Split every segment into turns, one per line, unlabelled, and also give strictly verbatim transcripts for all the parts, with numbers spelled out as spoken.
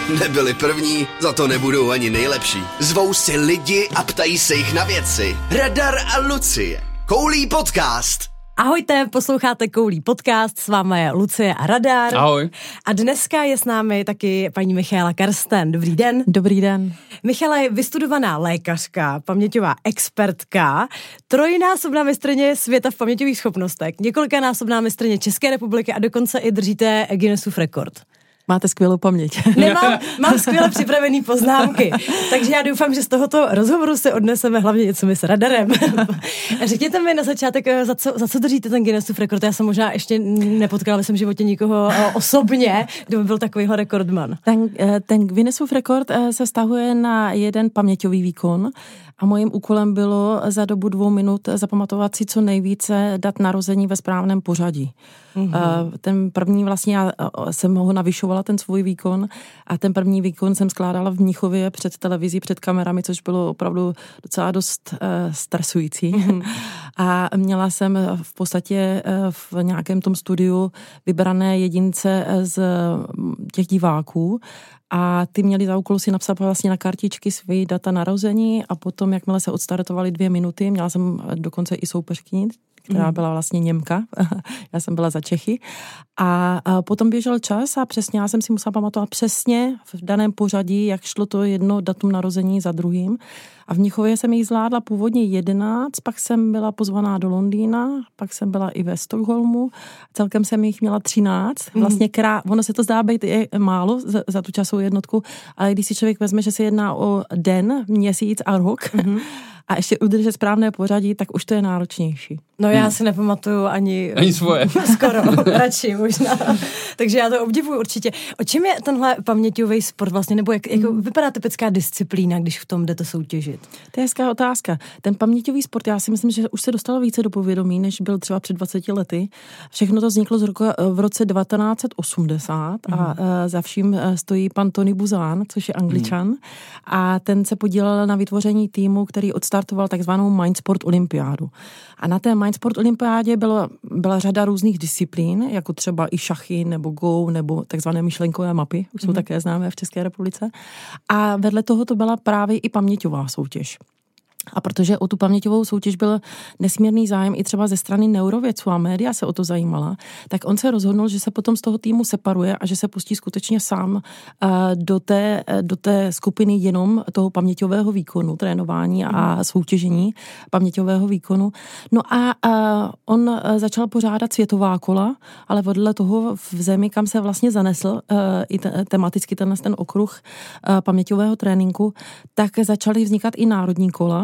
Nebyli první, za to nebudou ani nejlepší. Zvou si lidi a ptají se jich na věci. Radar a Lucie. Koulí podcast.
Ahojte, posloucháte Koulí podcast, s vámi je Lucie a Radar.
Ahoj.
A dneska je s námi taky paní Michaela Karsten. Dobrý den.
Dobrý den.
Michaela je vystudovaná lékařka, paměťová expertka, trojnásobná mistryně světa v paměťových schopnostech, několikanásobná mistryně České republiky a dokonce i držíte Guinnessův rekord.
Máte skvělou paměť.
Nemám, mám skvěle připravený poznámky, takže já doufám, že z tohoto rozhovoru si odneseme hlavně něco my s Radarem. Řekněte mi na začátek, za co, za co držíte ten Guinnessův rekord? Já jsem možná ještě nepotkala ve svém životě nikoho osobně, kdo by byl takovýhle rekordman.
Ten, ten Guinnessův rekord se vztahuje na jeden paměťový výkon a mojím úkolem bylo za dobu dvou minut zapamatovat si co nejvíce dat narození ve správném pořadí. Mm-hmm. Ten první vlastně, já jsem ho navyšovala, ten svůj výkon, a ten první výkon jsem skládala v Mnichově před televizí, před kamerami, což bylo opravdu docela dost uh, stresující. Mm-hmm. A měla jsem v podstatě uh, v nějakém tom studiu vybrané jedince z těch diváků a ty měli za úkol si napsat vlastně na kartičky své data narození a potom, jakmile se odstartovaly dvě minuty, měla jsem dokonce i soupeřkyni, která byla vlastně Němka, já jsem byla za Čechy. A, a potom běžel čas a přesně já jsem si musela pamatovat přesně v daném pořadí, jak šlo to jedno datum narození za druhým. A v Mnichově jsem jich zvládla původně jedenáct, pak jsem byla pozvaná do Londýna, pak jsem byla i ve Stockholmu, celkem jsem jich měla třináct. Vlastně krá, ono se to zdá být je málo za, za tu časovou jednotku, ale když si člověk vezme, že se jedná o den, měsíc a rok, mm-hmm. a ještě udržet správné pořadí, tak už to je náročnější.
No já si nepamatuju ani...
Ani svoje.
Skoro, radši možná. Takže já to obdivuju určitě. O čem je tenhle paměťový sport vlastně, nebo jak, jak hmm. vypadá typická disciplína, když v tom jdete soutěžit?
To je hezká otázka. Ten paměťový sport, já si myslím, že už se dostalo více do povědomí, než byl třeba před dvaceti lety. Všechno to vzniklo z roku, v roce devatenáct set osmdesát hmm. a za vším stojí pan Tony Buzan, což je Angličan, hmm. a ten se podílel na vytvoření týmu, který odstartoval takzvanou Mindsport olympiádu. A na té Mindsport olympiádě byla, byla řada různých disciplín, jako třeba i šachy, nebo go, nebo takzvané myšlenkové mapy, už jsou mm. také známé v České republice. A vedle toho to byla právě i paměťová soutěž. A protože o tu paměťovou soutěž byl nesmírný zájem i třeba ze strany neurovědců a média se o to zajímala, tak on se rozhodnul, že se potom z toho týmu separuje a že se pustí skutečně sám uh, do, té, do té skupiny jenom toho paměťového výkonu, trénování a soutěžení paměťového výkonu. No a uh, on uh, začal pořádat světová kola, ale vedle toho v zemi, kam se vlastně zanesl uh, i te- tematicky tenhle ten okruh uh, paměťového tréninku, tak začaly vznikat i národní kola.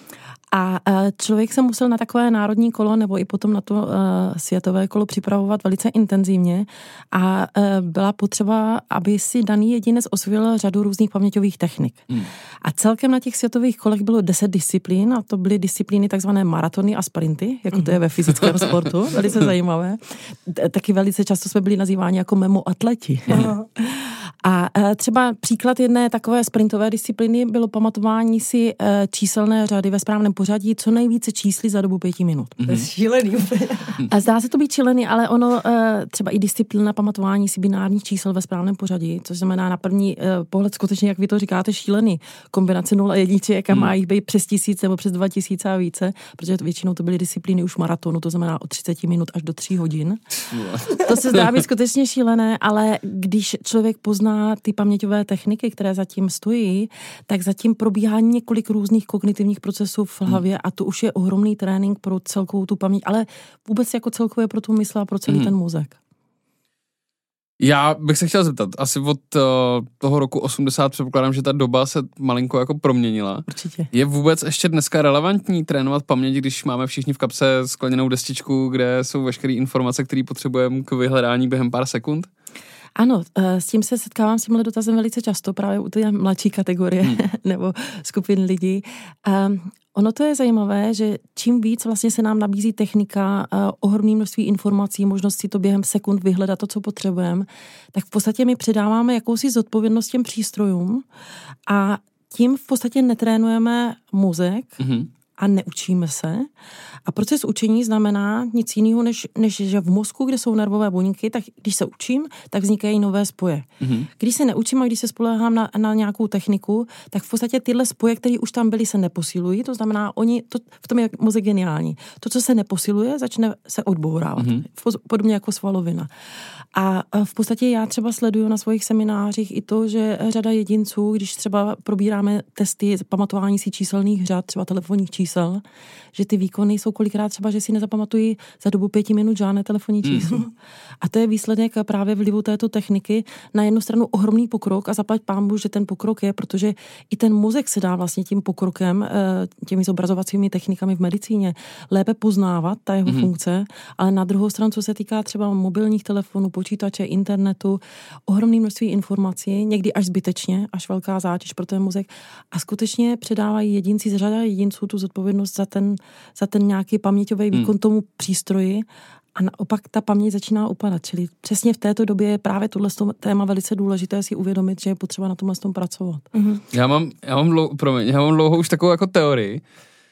A člověk se musel na takové národní kolo nebo i potom na to uh, světové kolo připravovat velice intenzivně a uh, byla potřeba, aby si daný jedinec osvojil řadu různých paměťových technik. Hmm. A celkem na těch světových kolech bylo deset disciplín a to byly disciplíny takzvané maratony a sprinty, jako hmm. to je ve fyzickém sportu, velice zajímavé. Taky velice často jsme byli nazýváni jako memo atleti. A třeba příklad jedné takové sprintové disciplíny bylo pamatování si číselné řady ve správném pořadí co nejvíce čísly za dobu pěti minut.
To je šílený.
A zdá se to být šílený, ale ono třeba i disciplína pamatování si binárních čísel ve správném pořadí, což znamená na první pohled skutečně, jak vy to říkáte, šílený. Kombinace nula jedniček a má jich být přes tisíc nebo přes dva tisíce a více, protože většinou to byly disciplíny už maratonu, to znamená od třicet minut až do tří hodin. To se zdá být skutečně šílené, ale když člověk pozná ty paměťové techniky, které zatím stojí, tak zatím probíhá několik různých kognitivních procesů v hlavě a to už je ohromný trénink pro celkovou tu paměť, ale vůbec jako celkově pro tu mysl a pro celý mm. ten mozek.
Já bych se chtěl zeptat, asi od uh, toho roku osmdesát předpokládám, že ta doba se malinko jako proměnila.
Určitě.
Je vůbec ještě dneska relevantní trénovat paměť, když máme všichni v kapse skleněnou destičku, kde jsou veškeré informace, které potřebujeme k vyhledání během pár sekund?
Ano, s tím se setkávám s tímhle dotazem velice často, právě u té mladší kategorie hmm. nebo skupin lidí. Um, ono to je zajímavé, že čím víc vlastně se nám nabízí technika, uh, ohromné množství informací, možnost si to během sekund vyhledat to, co potřebujeme, tak v podstatě my předáváme jakousi zodpovědnost těm přístrojům a tím v podstatě netrénujeme mozek, hmm. a neučíme se. A proces učení znamená nic jiného, než, než že v mozku, kde jsou nervové buňky, tak když se učím, tak vznikají nové spoje. Mm-hmm. Když se neučím a když se spoléhám na, na nějakou techniku, tak v podstatě tyhle spoje, které už tam byly, se neposilují. To znamená, oni, to, v tom je mozek geniální. To, co se neposiluje, začne se odbourávat. Mm-hmm. Podobně jako svalovina. A v podstatě já třeba sleduju na svých seminářích i to, že řada jedinců, když třeba probíráme testy pamatování si číselných řad, třeba telefonních čísel, že ty výkony jsou kolikrát třeba, že si nezapamatují za dobu pěti minut žádné telefonní číslo. Mm. A to je výsledek právě vlivu této techniky. Na jednu stranu ohromný pokrok a zaplať pánbu, že ten pokrok je, protože i ten mozek se dá vlastně tím pokrokem, těmi zobrazovacími technikami v medicíně lépe poznávat, ta jeho mm. funkce, ale na druhou stranu, co se týká třeba mobilních telefonů, počítače, internetu, ohromné množství informací, někdy až zbytečně, až velká zátěž pro ten mozek a skutečně předávají jedinci, z řada jedinců tu zodpovědnost za ten, za ten nějaký paměťový výkon hmm. tomu přístroji a naopak ta paměť začíná upadat. Čili přesně v této době je právě tohle téma velice důležité si uvědomit, že je potřeba na tomhle tom pracovat.
Hmm. Já mám, já mám, dlouho, promiň, já mám dlouho už takovou jako teorii,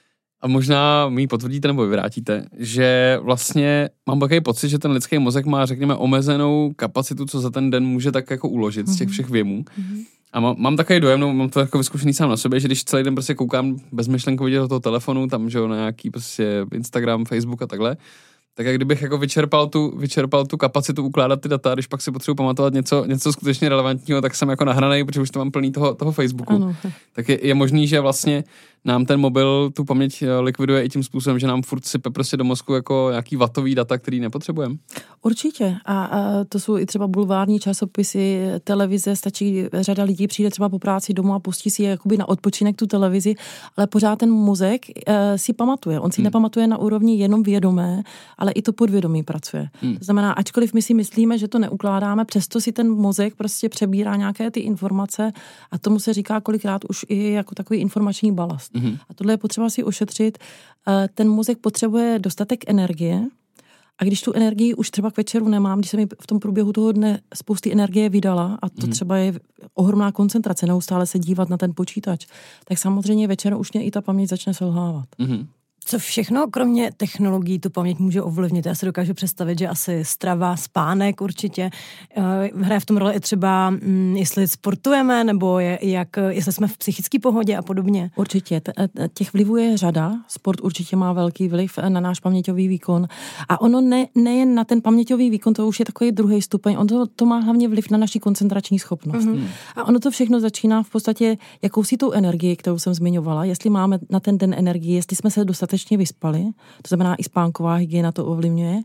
a možná mi ji potvrdíte nebo vyvrátíte, že vlastně mám takový pocit, že ten lidský mozek má, řekněme, omezenou kapacitu, co za ten den může tak jako uložit mm-hmm. z těch všech věmů. Mm-hmm. A mám, mám takový dojem, no, mám to jako vyzkušený sám na sobě, že když celý den prostě koukám bezmyšlenkovitě do toho telefonu, tam, že jo, na nějaký prostě Instagram, Facebook a takhle, tak jak kdybych jako vyčerpal tu, vyčerpal tu kapacitu ukládat ty data, když pak si potřebuji pamatovat něco, něco skutečně relevantního, tak jsem jako nahranej, protože už to mám plný toho, toho Facebooku. Ano. Tak je, je možný, že vlastně nám ten mobil tu paměť likviduje i tím způsobem, že nám furt sype prostě do mozku jako nějaký vatový data, který nepotřebujeme.
Určitě. A, a to jsou i třeba bulvární časopisy, televize, stačí, řada lidí přijde třeba po práci domů a pustí si jakoby na odpočinek tu televizi, ale pořád ten mozek e, si pamatuje. On si hmm. nepamatuje na úrovni jenom vědomé, ale i to podvědomí pracuje. Hmm. To znamená, ačkoliv my si myslíme, že to neukládáme, přesto si ten mozek prostě přebírá nějaké ty informace a tomu se říká kolikrát už i jako takový informační balast. Mm-hmm. A tohle je potřeba si ošetřit. Ten mozek potřebuje dostatek energie a když tu energii už třeba k večeru nemám, když se mi v tom průběhu toho dne spousty energie vydala a to mm-hmm. třeba je ohromná koncentrace, neustále se dívat na ten počítač, tak samozřejmě večer už mě i ta paměť začne selhávat. Mm-hmm.
Co všechno, kromě technologií, tu paměť může ovlivnit? Já si dokážu představit, že asi strava, spánek určitě. Hraje v tom roli i třeba, jestli sportujeme, nebo je, jak, jestli jsme v psychické pohodě a podobně.
Určitě. Těch vlivů je řada. Sport určitě má velký vliv na náš paměťový výkon. A ono ne, nejen na ten paměťový výkon, to už je takový druhý stupeň. On to, to má hlavně vliv na naši koncentrační schopnost. Mm-hmm. A ono to všechno začíná v podstatě jakousi tou energii, kterou jsem zmiňovala. Jestli máme na ten den energii, jestli jsme se dostatečně vyspali, to znamená i spánková hygiena to ovlivňuje.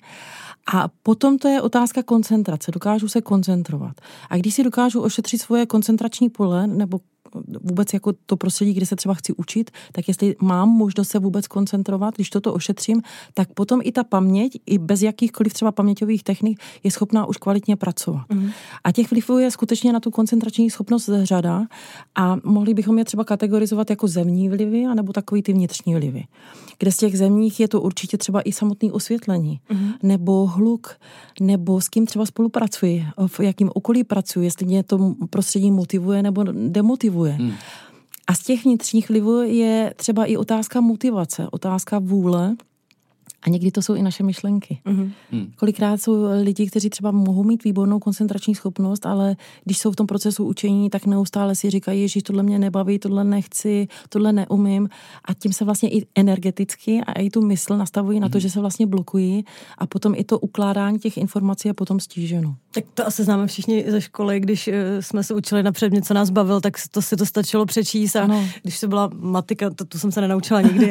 A potom to je otázka koncentrace. Dokážu se koncentrovat. A když si dokážu ošetřit svoje koncentrační pole, nebo vůbec jako to prostředí, kde se třeba chci učit, tak jestli mám možnost se vůbec koncentrovat, když toto ošetřím, tak potom i ta paměť, i bez jakýchkoliv třeba paměťových technik, je schopná už kvalitně pracovat. Mm. A těch vlivů je skutečně na tu koncentrační schopnost řada a mohli bychom je třeba kategorizovat jako zemní vlivy, anebo takový ty vnitřní vlivy. Kde z těch zemních je to určitě třeba i samotné osvětlení, mm. nebo hluk, nebo s kým třeba spolupracuji, v jakém okolí pracuji, jestli mě to prostředí motivuje nebo demotivuje. Hmm. A z těch vnitřních vlivů je třeba i otázka motivace, otázka vůle a někdy to jsou i naše myšlenky. Mm-hmm. Hmm. Kolikrát jsou lidi, kteří třeba mohou mít výbornou koncentrační schopnost, ale když jsou v tom procesu učení, tak neustále si říkají, ježiš, tohle mě nebaví, tohle nechci, tohle neumím a tím se vlastně i energeticky a i tu mysl nastavují mm-hmm. na to, že se vlastně blokují a potom i to ukládání těch informací je potom stíženo.
Tak to asi známe všichni ze školy, když jsme se učili na předmět, co nás bavil, tak to si to stačilo přečíst a ano. Když to byla matika, to, tu jsem se nenaučila nikdy,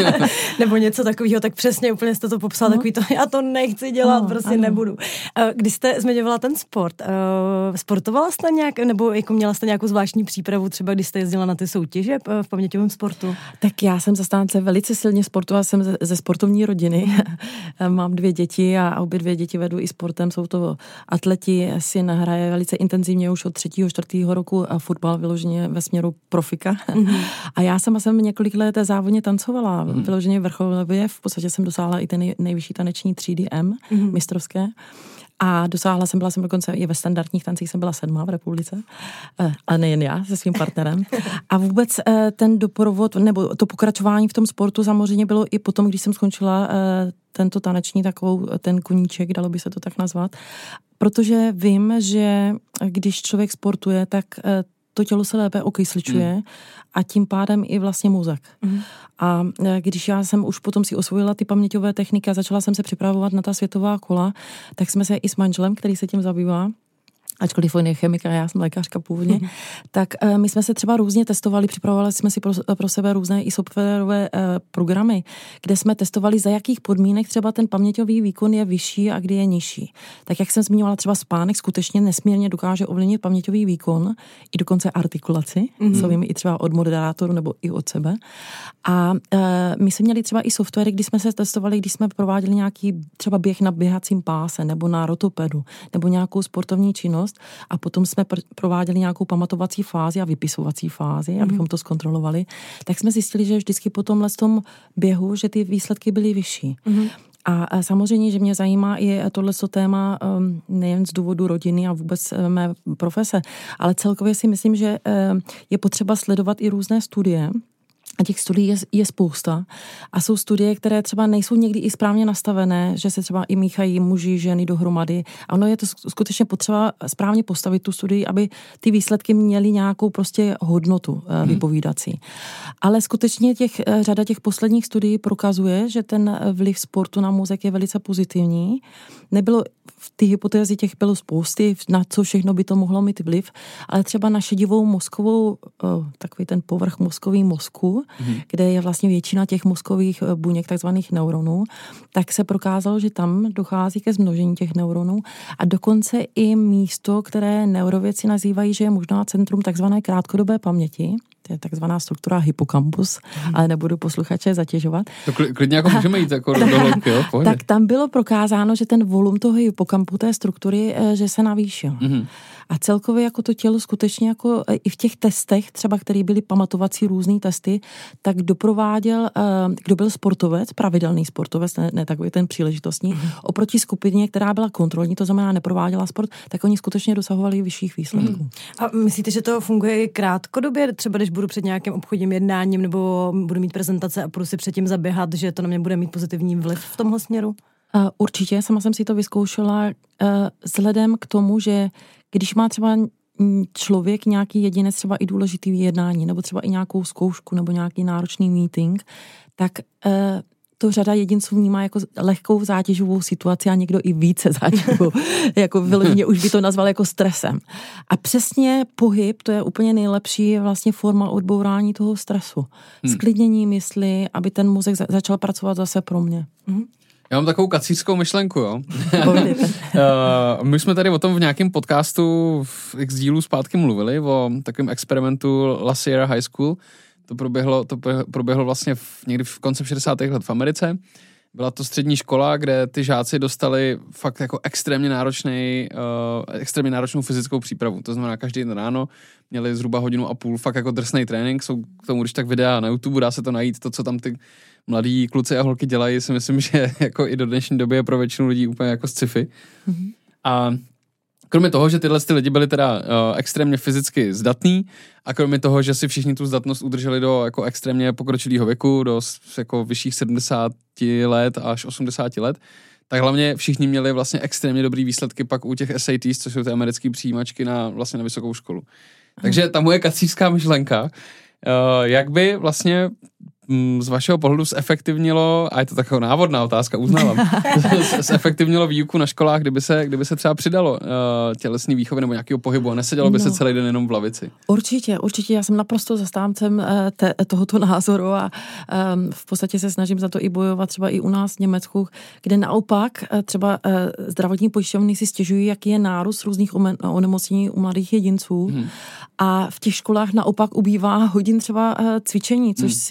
nebo něco takového, tak přesně úplně jste to popsala, no. Takový to, já to nechci dělat, no, prostě ano. nebudu. Když jste zmiňovala ten sport, sportovala jste nějak, nebo jako měla jste nějakou zvláštní přípravu, třeba když jste jezdila na ty soutěže v paměťovém sportu?
Tak já jsem zastánce velice silně sportovala, jsem ze, ze sportovní rodiny, mám dvě děti a obě dvě děti vedu i sportem, jsou to atleti, syn hraje velice intenzivně už od třetího, čtvrtého roku a fotbal vyloženě ve směru profika. Mm-hmm. A já sama jsem několik let závodně tancovala, mm-hmm. vyloženě vrcholově, v podstatě jsem dosáhla i ten nejvyšší taneční třídy M, mm-hmm. mistrovské. A dosáhla jsem, byla jsem dokonce i ve standardních tancích, jsem byla sedmá v republice, ale nejen já, se svým partnerem. A vůbec ten doprovod, nebo to pokračování v tom sportu samozřejmě bylo i potom, když jsem skončila tento taneční takovou, ten koníček, dalo by se to tak nazvat, protože vím, že když člověk sportuje, tak to tělo se lépe okysličuje mm. a tím pádem i vlastně mozek. Mm. A když já jsem už potom si osvojila ty paměťové techniky a začala jsem se připravovat na ta světová kola, tak jsme se i s manželem, který se tím zabývá, ačkoliv on je chemik a já jsem lékařka původně, mm. tak uh, my jsme se třeba různě testovali, připravovali jsme si pro, pro sebe různé i softwarové uh, programy, kde jsme testovali, za jakých podmínek třeba ten paměťový výkon je vyšší a kdy je nižší. Tak jak jsem zmiňovala, třeba spánek skutečně nesmírně dokáže ovlivnit paměťový výkon i dokonce artikulaci, mm. co vím i třeba od moderátoru nebo i od sebe. A uh, my jsme měli třeba i softwary, kdy jsme se testovali, když jsme prováděli nějaký třeba běh na běhacím páse nebo na rotopedu nebo nějakou sportovní činnost, a potom jsme pr- prováděli nějakou pamatovací fázi a vypisovací fázi, mm. abychom to zkontrolovali, tak jsme zjistili, že vždycky po tomhle tom běhu, že ty výsledky byly vyšší. Mm. A, a samozřejmě, že mě zajímá i tohleto téma um, nejen z důvodu rodiny a vůbec um, mé profese, ale celkově si myslím, že um, je potřeba sledovat i různé studie. A těch studií je, je spousta. A jsou studie, které třeba nejsou někdy i správně nastavené, že se třeba i míchají muži, ženy dohromady. A ono je to skutečně potřeba správně postavit tu studii, aby ty výsledky měly nějakou prostě hodnotu hmm. vypovídací. Ale skutečně těch, řada těch posledních studií prokazuje, že ten vliv sportu na mozek je velice pozitivní. Nebylo v ty hypotézy těch bylo spousty, na co všechno by to mohlo mít vliv, ale třeba na šedivou mozkovou, takový ten povrch mozkový mozku, hmm. kde je vlastně většina těch mozkových buněk, takzvaných neuronů, tak se prokázalo, že tam dochází ke zmnožení těch neuronů a dokonce i místo, které neurovědci nazývají, že je možná centrum takzvané krátkodobé paměti, to je takzvaná struktura hypokampus, hmm. ale nebudu posluchače zatěžovat.
To klidně jako můžeme jít jako do hloubky, jo? Pohodě.
Tak tam bylo prokázáno, že ten volum toho hypokampu, té struktury, že se navýšil. Hmm. A celkově jako to tělo skutečně jako i v těch testech, třeba který byly pamatovací různý testy, tak doprováděl, kdo byl sportovec, pravidelný sportovec, ne, ne takový ten příležitostní, mm. oproti skupině, která byla kontrolní, to znamená neprováděla sport, tak oni skutečně dosahovali vyšších výsledků. Mm.
A myslíte, že to funguje i krátkodobě? Třeba když budu před nějakým obchodním jednáním nebo budu mít prezentace a budu si předtím zaběhat, že to na mě bude mít pozitivní vliv v tomhle směru?
Uh, určitě, sama jsem si to vyzkoušela uh, vzhledem k tomu, že když má třeba člověk nějaký jedinec třeba i důležitý jednání, nebo třeba i nějakou zkoušku, nebo nějaký náročný meeting, tak uh, to řada jedinců vnímá jako lehkou zátěžovou situaci a někdo i více zátěžovou. Jako vyloženě už by to nazval jako stresem. A přesně pohyb, to je úplně nejlepší vlastně forma odbourání toho stresu. Hmm. Sklidnění mysli, aby ten mozek za- začal pracovat zase pro mě. Mhm.
Já mám takovou kacířskou myšlenku, jo. uh, my jsme tady o tom v nějakém podcastu v x dílů zpátky mluvili, o takovém experimentu La Sierra High School. To proběhlo, to proběhlo vlastně v, někdy v koncem šedesátých let v Americe. Byla to střední škola, kde ty žáci dostali fakt jako extrémně náročný, uh, extrémně náročnou fyzickou přípravu. To znamená, každý den ráno měli zhruba hodinu a půl fakt jako drsnej trénink. Jsou k tomu, když tak videa na YouTube, dá se to najít, to, co tam ty mladí kluci a holky dělají, si myslím, že jako i do dnešní doby je pro většinu lidí úplně jako sci-fi. Mm-hmm. A kromě toho, že tyhle ty lidi byli teda uh, extrémně fyzicky zdatní a kromě toho, že si všichni tu zdatnost udrželi do jako extrémně pokročilého věku, do jako vyšších sedmdesáti let až osmdesáti let, tak hlavně všichni měli vlastně extrémně dobrý výsledky pak u těch S A Ts, což jsou ty americké přijímačky na, vlastně na vysokou školu. Takže ta moje kacířská myšlenka, uh, jak by vlastně z vašeho pohledu zefektivnilo, a je to taková návodná otázka, uznávám, zefektivnilo výuku na školách, kdyby se, kdyby se třeba přidalo uh, tělesný výchovy nebo nějakého pohybu a nesedělo by no. se celý den jenom v lavici.
Určitě, určitě. Já jsem naprosto zastáncem uh, te, tohoto názoru a um, v podstatě se snažím za to i bojovat třeba i u nás v Německu, kde naopak uh, třeba uh, zdravotní pojišťovny si stěžují, jaký je nárůst různých onemocnění u mladých jedinců. Hmm. A v těch školách naopak ubývá hodin třeba uh, cvičení, což hmm. si myslím je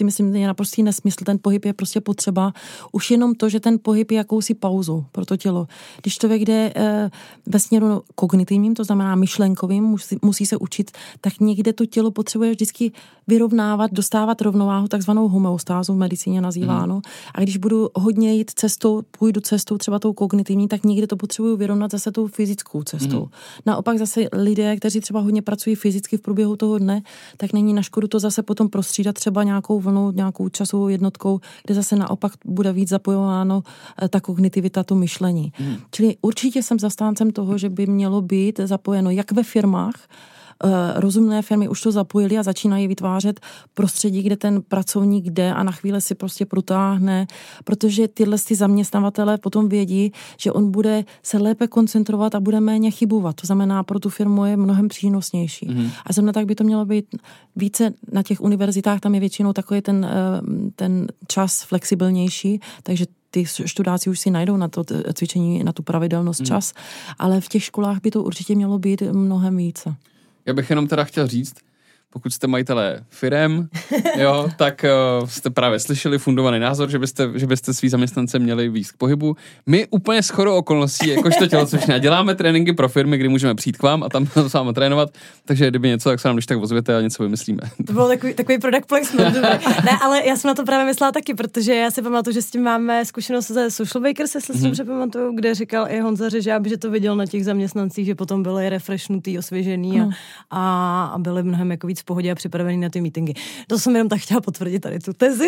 naprostý nesmysl, ten pohyb je prostě potřeba. Už jenom to, že ten pohyb je jakousi pauzou pro to tělo. Když člověk jde e, ve směru kognitivním, to znamená myšlenkovým, musí, musí se učit, tak někde to tělo potřebuje vždycky vyrovnávat, dostávat rovnováhu, takzvanou homeostázu v medicíně nazýváno. Mm. A když budu hodně jít cestou, půjdu cestou třeba tou kognitivní, tak někde to potřebuju vyrovnat zase tou fyzickou cestou. Mm. Naopak zase lidé, kteří třeba hodně pracují fyzicky v průběhu toho dne, tak není na škodu to zase potom prostřídat třeba nějakou vlnou, nějakou časovou jednotkou, kde zase naopak bude víc zapojováno ta kognitivita, to myšlení. Mm. Čili určitě jsem zastáncem toho, že by mělo být zapojeno jak ve firmách, rozumné firmy už to zapojily a začínají vytvářet prostředí, kde ten pracovník jde a na chvíli si prostě protáhne, protože tyhle ty zaměstnavatele potom vědí, že on bude se lépe koncentrovat a bude méně chybovat. To znamená, pro tu firmu je mnohem přínosnější. Mm. A zrovna tak by to mělo být více na těch univerzitách, tam je většinou takový ten, ten čas flexibilnější, takže ty študáci už si najdou na to cvičení, na tu pravidelnost čas, mm. ale v těch školách by to určitě mělo být mnohem více.
Já bych jenom teda chtěl říct, pokud jste majitelé firem, jo, tak uh, jste právě slyšeli fundovaný názor, že byste, že byste svý zaměstnance měli víc k pohybu. My úplně shodou okolností, jakožto tělocvičná, děláme tréninky pro firmy, kdy můžeme přijít k vám a tam s vámi trénovat, takže kdyby něco, tak se nám když tak ozvěte a něco vymyslíme.
To byl takový, takový product placement. Ne, ale já jsem na to právě myslela taky, protože já si pamatuju, že s tím máme zkušenost ze Social Bakers, jestli si mm-hmm. dobře pamatuju, kde říkal i Honza Řežáb, že to viděl na těch zaměstnancích, že potom byli refreshnutý, osvěžený a, a, a byli mnohem jako víc v pohodě a připravený na ty meetingy. To jsem jenom tak chtěla potvrdit tady tu tezi.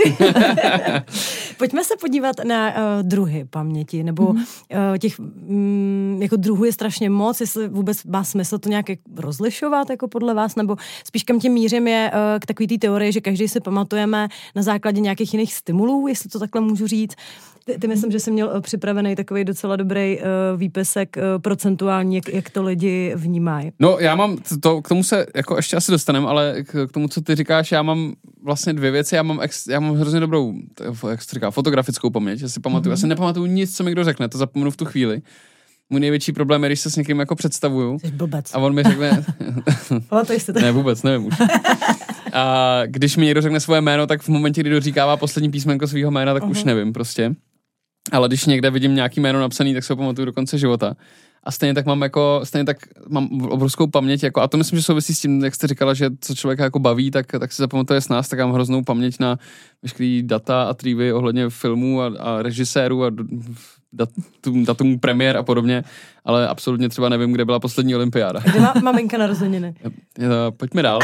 Pojďme se podívat na uh, druhy paměti, nebo mm. uh, těch um, jako druhů je strašně moc, jestli vůbec má smysl to nějak rozlišovat jako podle vás, nebo spíš kam tím mířím je uh, k takový té teorii, že každý si pamatujeme na základě nějakých jiných stimulů, jestli to takhle můžu říct. Ty, ty myslím, že jsi měl uh, připravený takový docela dobrý uh, výpisek uh, procentuální, jak, jak to lidi vnímají.
No já mám, to, k tomu se jako ještě asi dostaneme, ale k, k tomu, co ty říkáš, já mám vlastně dvě věci, já mám, ex, já mám hrozně dobrou, jak se říká, fotografickou paměť, já si pamatuju, mm-hmm. já si nepamatuju nic, co mi kdo řekne, to zapomenu v tu chvíli. Můj největší problém je, když se s někým jako představuju.
Jsi blbec.
A on mi řekne...
to.
Ne, vůbec, nevím už. A když mi někdo řekne svoje jméno, tak v momentě, kdy doříkává poslední písmenko svého jména, tak uh-huh. už nevím prostě. Ale když někde vidím nějaký jméno napsaný, tak se ho pamatuju do konce života. A stejně tak mám jako, stejně tak mám obrovskou paměť, jako, a to myslím, že souvisí s tím, jak jste říkala, že co člověka jako baví, tak, tak si zapamatuje s nás, tak mám hroznou paměť na veškerý data a trivy ohledně filmů a, a režisérů a datum, datum premiér a podobně, ale absolutně třeba nevím, kde byla poslední olympiáda.
Kde má maminka narozeniny?
Pojďme dál.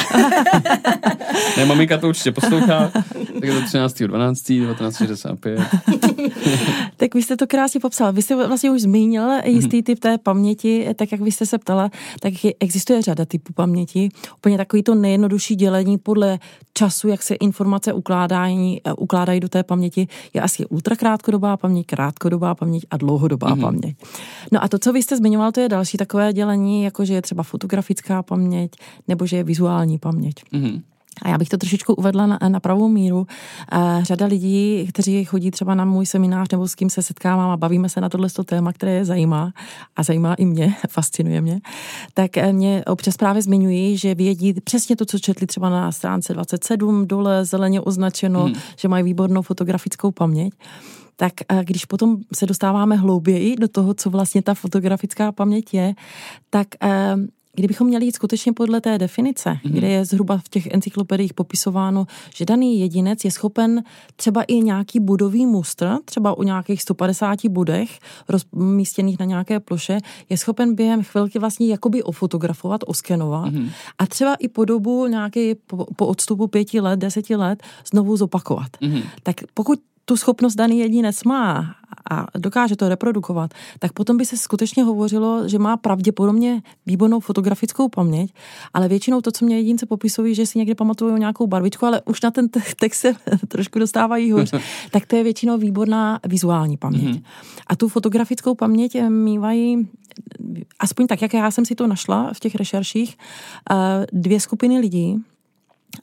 Ne, maminka to určitě poslouchá, tak je to třináctého dvanáctého devatenáct šedesát pět.
Tak vy jste to krásně popsal. Vy jste vlastně už zmínil jistý typ té paměti, tak jak vy jste se ptala, tak existuje řada typů paměti. Úplně takový to nejjednodušší dělení podle času, jak se informace ukládají, ukládají do té paměti, je asi ultrakrátkodobá paměť, krátkodobá paměť a dlouhodobá mm-hmm. paměť. No a to, co vy jste zmiňoval, to je další takové dělení, jako že je třeba fotografická paměť, nebo že je vizuální paměť. Mm-hmm. A já bych to trošičku uvedla na, na pravou míru. E, řada lidí, kteří chodí třeba na můj seminář nebo s kým se setkávám a bavíme se na tohleto téma, které je zajímá a zajímá i mě, fascinuje mě, tak mě občas právě zmiňují, že vědí přesně to, co četli třeba na stránce dvacet sedm, dole zeleně označeno, hmm. že mají výbornou fotografickou paměť. Tak když potom se dostáváme hlouběji do toho, co vlastně ta fotografická paměť je, tak kdybychom měli jít skutečně podle té definice, mm-hmm. kde je zhruba v těch encyklopediích popisováno, že daný jedinec je schopen třeba i nějaký bodový mustr, třeba u nějakých sto padesáti bodech rozmístěných na nějaké ploše, je schopen během chvilky vlastně jakoby ofotografovat, oskenovat mm-hmm. a třeba i po dobu nějaký, po, po odstupu pěti let, deseti let znovu zopakovat. Mm-hmm. Tak pokud tu schopnost daný jedinec má a dokáže to reprodukovat, tak potom by se skutečně hovořilo, že má pravděpodobně výbornou fotografickou paměť, ale většinou to, co mě jedince popisují, že si někde pamatují nějakou barvičku, ale už na ten text se trošku dostávají hůř, tak to je většinou výborná vizuální paměť. Mm-hmm. A tu fotografickou paměť mívají, aspoň tak, jak já jsem si to našla v těch rešerších, dvě skupiny lidí.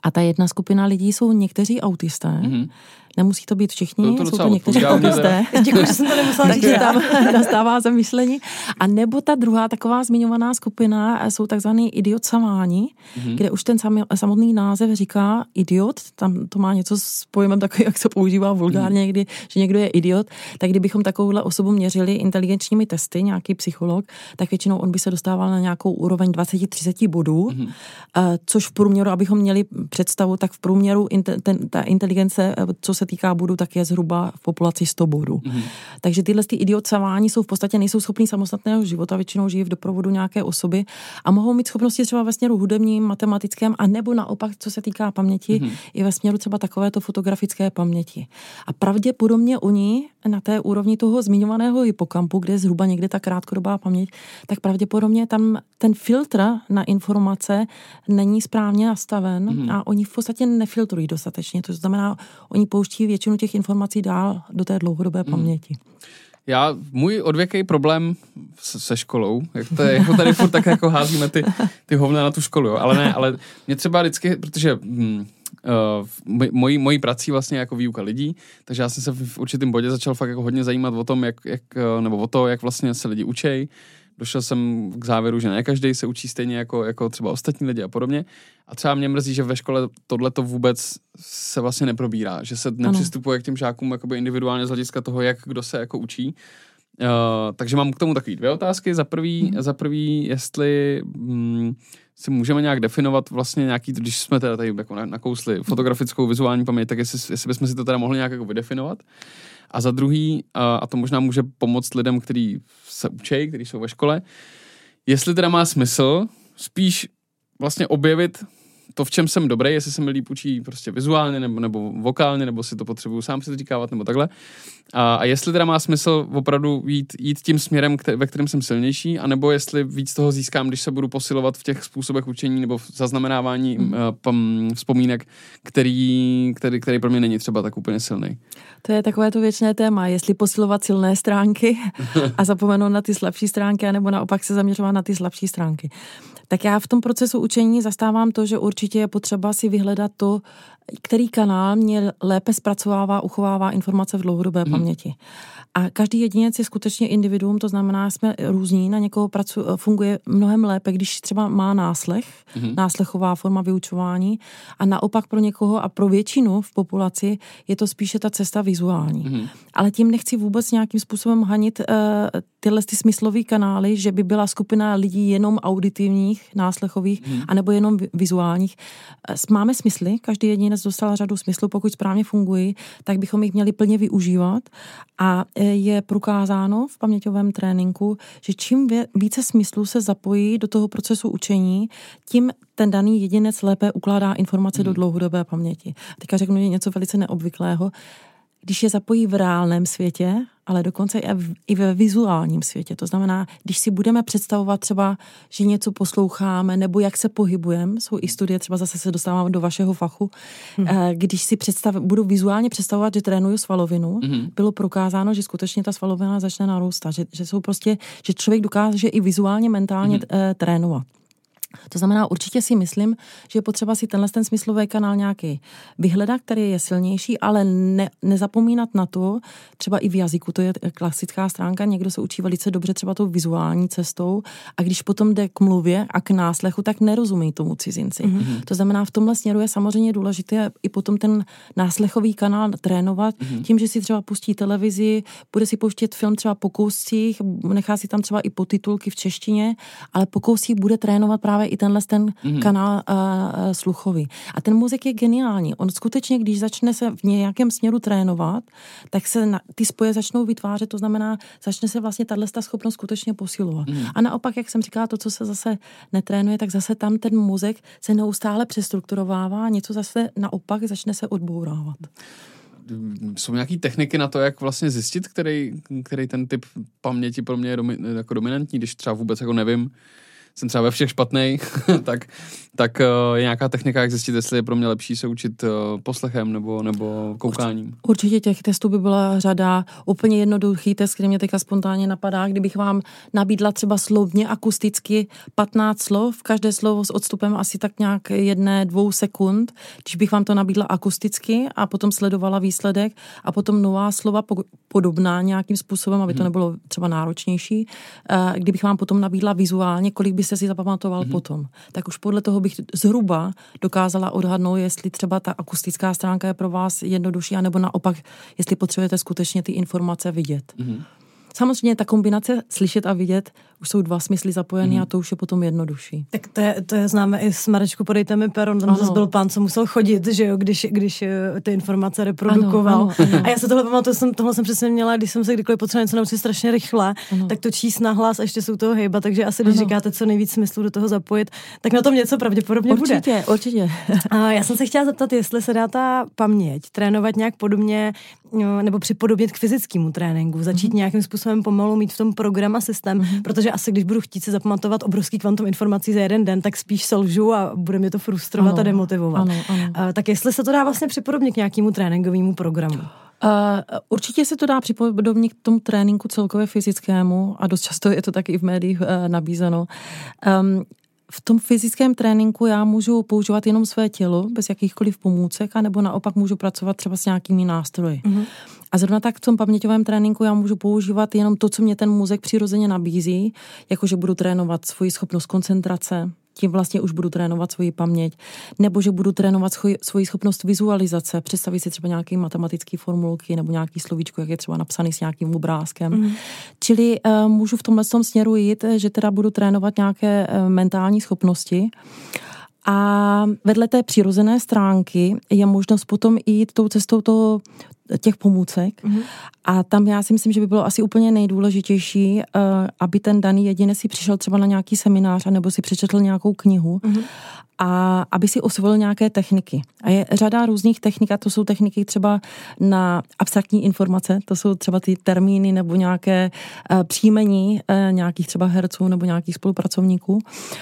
A ta jedna skupina lidí jsou někteří autisté, mm-hmm. nemusí to být všichni,
to
jsou to někteří
odpovídá,
autisté.
Děkuji, že jsem to nemusela říct.
Takže tam nastává zamyšlení. A nebo ta druhá taková zmiňovaná skupina jsou takzvaný idiotsamáni, mm-hmm. kde už ten sam, samotný název říká idiot, tam to má něco s pojmem takový, jak se používá vulgárně mm. někdy, že někdo je idiot, tak kdybychom takovouhle osobu měřili inteligenčními testy, nějaký psycholog, tak většinou on by se dostával na nějakou úroveň dvacet třicet bodů, mm. což v průměru, abychom měli představu, tak v průměru ten, ta inteligence, co se týká bodů, tak je zhruba v populaci sto bodů. Mm. Takže tyhle ty idiotsamáni jsou v podstatě nejsou schopní samostatného života, většinou žijí v doprovodu nějaké osoby a mohou mít schopnosti třeba ve směru hudebním, matematickém, a nebo naopak, co se týká paměti, mm. i ve směru třeba takovéto fotografické paměti. A pravděpodobně oni na té úrovni toho zmiňovaného hypokampu, kde je zhruba někde ta krátkodobá paměť, tak pravděpodobně tam ten filtr na informace není správně nastaven mm. a oni v podstatě nefiltrují dostatečně. To znamená, oni pouští většinu těch informací dál do té dlouhodobé mm. paměti.
Já, můj odvěký problém se školou, jak to je, jako tady furt tak jako házíme ty, ty hovna na tu školu, jo. Ale ne, ale mě třeba vždycky, protože hm, uh, mojí, mojí prací vlastně jako výuka lidí, takže já jsem se v určitém bodě začal fakt jako hodně zajímat o tom, jak, jak, nebo o to, jak vlastně se lidi učí. Došel jsem k závěru, že ne každý se učí stejně jako, jako třeba ostatní lidi a podobně. A třeba mě mrzí, že ve škole tohleto vůbec se vlastně neprobírá, že se nepřistupuje k těm žákům jakoby individuálně z hlediska toho, jak kdo se jako učí. Uh, takže mám k tomu takový dvě otázky. Za prvý, mm. za prvý jestli hm, si můžeme nějak definovat vlastně nějaký, když jsme teda tady jako nakousli fotografickou vizuální paměť, tak jestli, jestli bychom si to teda mohli nějak jako vydefinovat. A za druhý, a to možná může pomoct lidem, kteří se učí, kteří jsou ve škole, jestli teda má smysl spíš vlastně objevit to, v čem jsem dobrý, jestli se mi líp učí prostě vizuálně nebo, nebo vokálně, nebo si to potřebuju sám si říkávat, nebo takhle. A, a jestli teda má smysl opravdu jít, jít tím směrem, který, ve kterém jsem silnější, anebo jestli víc toho získám, když se budu posilovat v těch způsobech učení nebo v zaznamenávání mm. uh, pam, vzpomínek, který, který, který pro mě není třeba tak úplně silný.
To je takové to věčné téma, jestli posilovat silné stránky a zapomenout na ty slabší stránky, anebo naopak se zaměřovat na ty slabší stránky. Tak já v tom procesu učení zastávám to, že určitě je potřeba si vyhledat to, který kanál mě lépe zpracovává, uchovává informace v dlouhodobé hmm. paměti. A každý jedinec je skutečně individuum, to znamená, jsme různí, na někoho pracu, funguje mnohem lépe, když třeba má náslech, hmm. náslechová forma vyučování, a naopak pro někoho a pro většinu v populaci je to spíše ta cesta vizuální. Hmm. Ale tím nechci vůbec nějakým způsobem hanit uh, tyhle ty smyslový kanály, že by byla skupina lidí jenom auditivních, náslechových, hmm. anebo jenom vizuálních. Máme smysly, každý jedinec dostal řadu smyslů, pokud správně fungují, tak bychom jich měli plně využívat. A je prokázáno v paměťovém tréninku, že čím více smyslů se zapojí do toho procesu učení, tím ten daný jedinec lépe ukládá informace hmm. do dlouhodobé paměti. Teďka řeknu něco velice neobvyklého. Když je zapojí v reálném světě, ale dokonce i ve vizuálním světě. To znamená, když si budeme představovat třeba, že něco posloucháme, nebo jak se pohybujeme, jsou i studie, třeba zase se dostáváme do vašeho fachu, hmm. když si představ, budu vizuálně představovat, že trénuju svalovinu, hmm. bylo prokázáno, že skutečně ta svalovina začne narůstat, že, že jsou prostě, že člověk dokáže i vizuálně, mentálně hmm. trénovat. To znamená, určitě si myslím, že je potřeba si tenhle ten smyslový kanál nějaký vyhledat, který je silnější, ale ne, nezapomínat na to, třeba i v jazyku, to je klasická stránka, někdo se učí velice dobře třeba tou vizuální cestou a když potom jde k mluvě a k náslechu, tak nerozumí tomu cizinci. Mm-hmm. To znamená, v tomhle směru je samozřejmě důležité i potom ten náslechový kanál trénovat, mm-hmm. tím, že si třeba pustí televizi, bude si pouštět film třeba po kouscích, nechá si tam třeba i podtitulky v češtině, ale po kouscích bude trénovat právě i tenhle ten mm-hmm. kanál uh, sluchový. A ten mozek je geniální. On skutečně, když začne se v nějakém směru trénovat, tak se na, ty spoje začnou vytvářet, to znamená, začne se vlastně tato schopnost skutečně posilovat. Mm-hmm. A naopak, jak jsem říkala, to, co se zase netrénuje, tak zase tam ten mozek se neustále přestrukturovává a něco zase naopak začne se odbourávat.
Jsou nějaké techniky na to, jak vlastně zjistit, který, který ten typ paměti pro mě je domi, jako dominantní, když třeba vůbec jako nevím, jsem třeba ve všech špatnej, tak, tak je nějaká technika, jak zjistit, jestli je pro mě lepší se učit poslechem nebo, nebo koukáním.
Určitě těch testů by byla řada. Úplně jednoduchý test, který mě teďka spontánně napadá, kdybych vám nabídla třeba slovně akusticky patnáct slov, každé slovo s odstupem asi tak nějak jedné, dvou sekund, když bych vám to nabídla akusticky a potom sledovala výsledek a potom nová slova podobná nějakým způsobem, aby to nebylo třeba náročnější. Kdybych vám potom nabídla vizuálně, kolik byste si zapamatoval mm-hmm. potom, tak už podle toho bych zhruba dokázala odhadnout, jestli třeba ta akustická stránka je pro vás jednodušší, anebo naopak, jestli potřebujete skutečně ty informace vidět. Mm-hmm. Samozřejmě ta kombinace slyšet a vidět, už jsou dva smysly zapojený mm. a to už je potom jednodušší.
Tak to je, to je známe i s Marečku, podejte mi peron, tam zase byl pán, co musel chodit, že jo, když, když ty informace reprodukoval. Ano, ano, ano. A já se tohle pamatuju, jsem, tohle jsem přesně měla, když jsem se kdykoliv potřebovala něco naučit strašně rychle, ano. tak to číst na hlas a ještě jsou toho hejba, takže asi když ano. říkáte co nejvíc smyslu do toho zapojit, tak na tom něco pravděpodobně
určitě,
bude.
Určitě, určitě.
A já jsem se chtěla zeptat, jestli se dá ta paměť trénovat nějak podobně, nebo připodobnit k fyzickému tréninku, začít mm-hmm. nějakým způsobem pomalu mít v tom program a systém, mm-hmm. protože asi když budu chtít si zapamatovat obrovský kvantum informací za jeden den, tak spíš selžu a bude mě to frustrovat ano, a demotivovat. Ano, ano. Uh, tak jestli se to dá vlastně připodobnit k nějakému tréninkovému programu?
Uh, určitě se to dá připodobnit k tomu tréninku celkově fyzickému a dost často je to taky i v médiích uh, nabízeno. Um, V tom fyzickém tréninku já můžu používat jenom své tělo, bez jakýchkoliv pomůcek, anebo naopak můžu pracovat třeba s nějakými nástroji. Mm-hmm. A zrovna tak v tom paměťovém tréninku já můžu používat jenom to, co mě ten mozek přirozeně nabízí, jakože budu trénovat svoji schopnost koncentrace, tím vlastně už budu trénovat svoji paměť, nebo že budu trénovat svoj, svoji schopnost vizualizace, představit si třeba nějaké matematické formulky nebo nějaký slovíčko, jak je třeba napsaný s nějakým obrázkem. Mm. Čili uh, můžu v tomhle tom směru jít, že teda budu trénovat nějaké uh, mentální schopnosti. A vedle té přirozené stránky je možnost potom jít tou cestou toho, těch pomůcek. Mm-hmm. A tam já si myslím, že by bylo asi úplně nejdůležitější, uh, aby ten daný jedinec si přišel třeba na nějaký seminář nebo si přečetl nějakou knihu mm-hmm. a aby si osvojil nějaké techniky. A je řada různých technik, a to jsou techniky třeba na abstraktní informace, to jsou třeba ty termíny nebo nějaké uh, příjmení uh, nějakých třeba herců nebo nějakých spolupracovníků.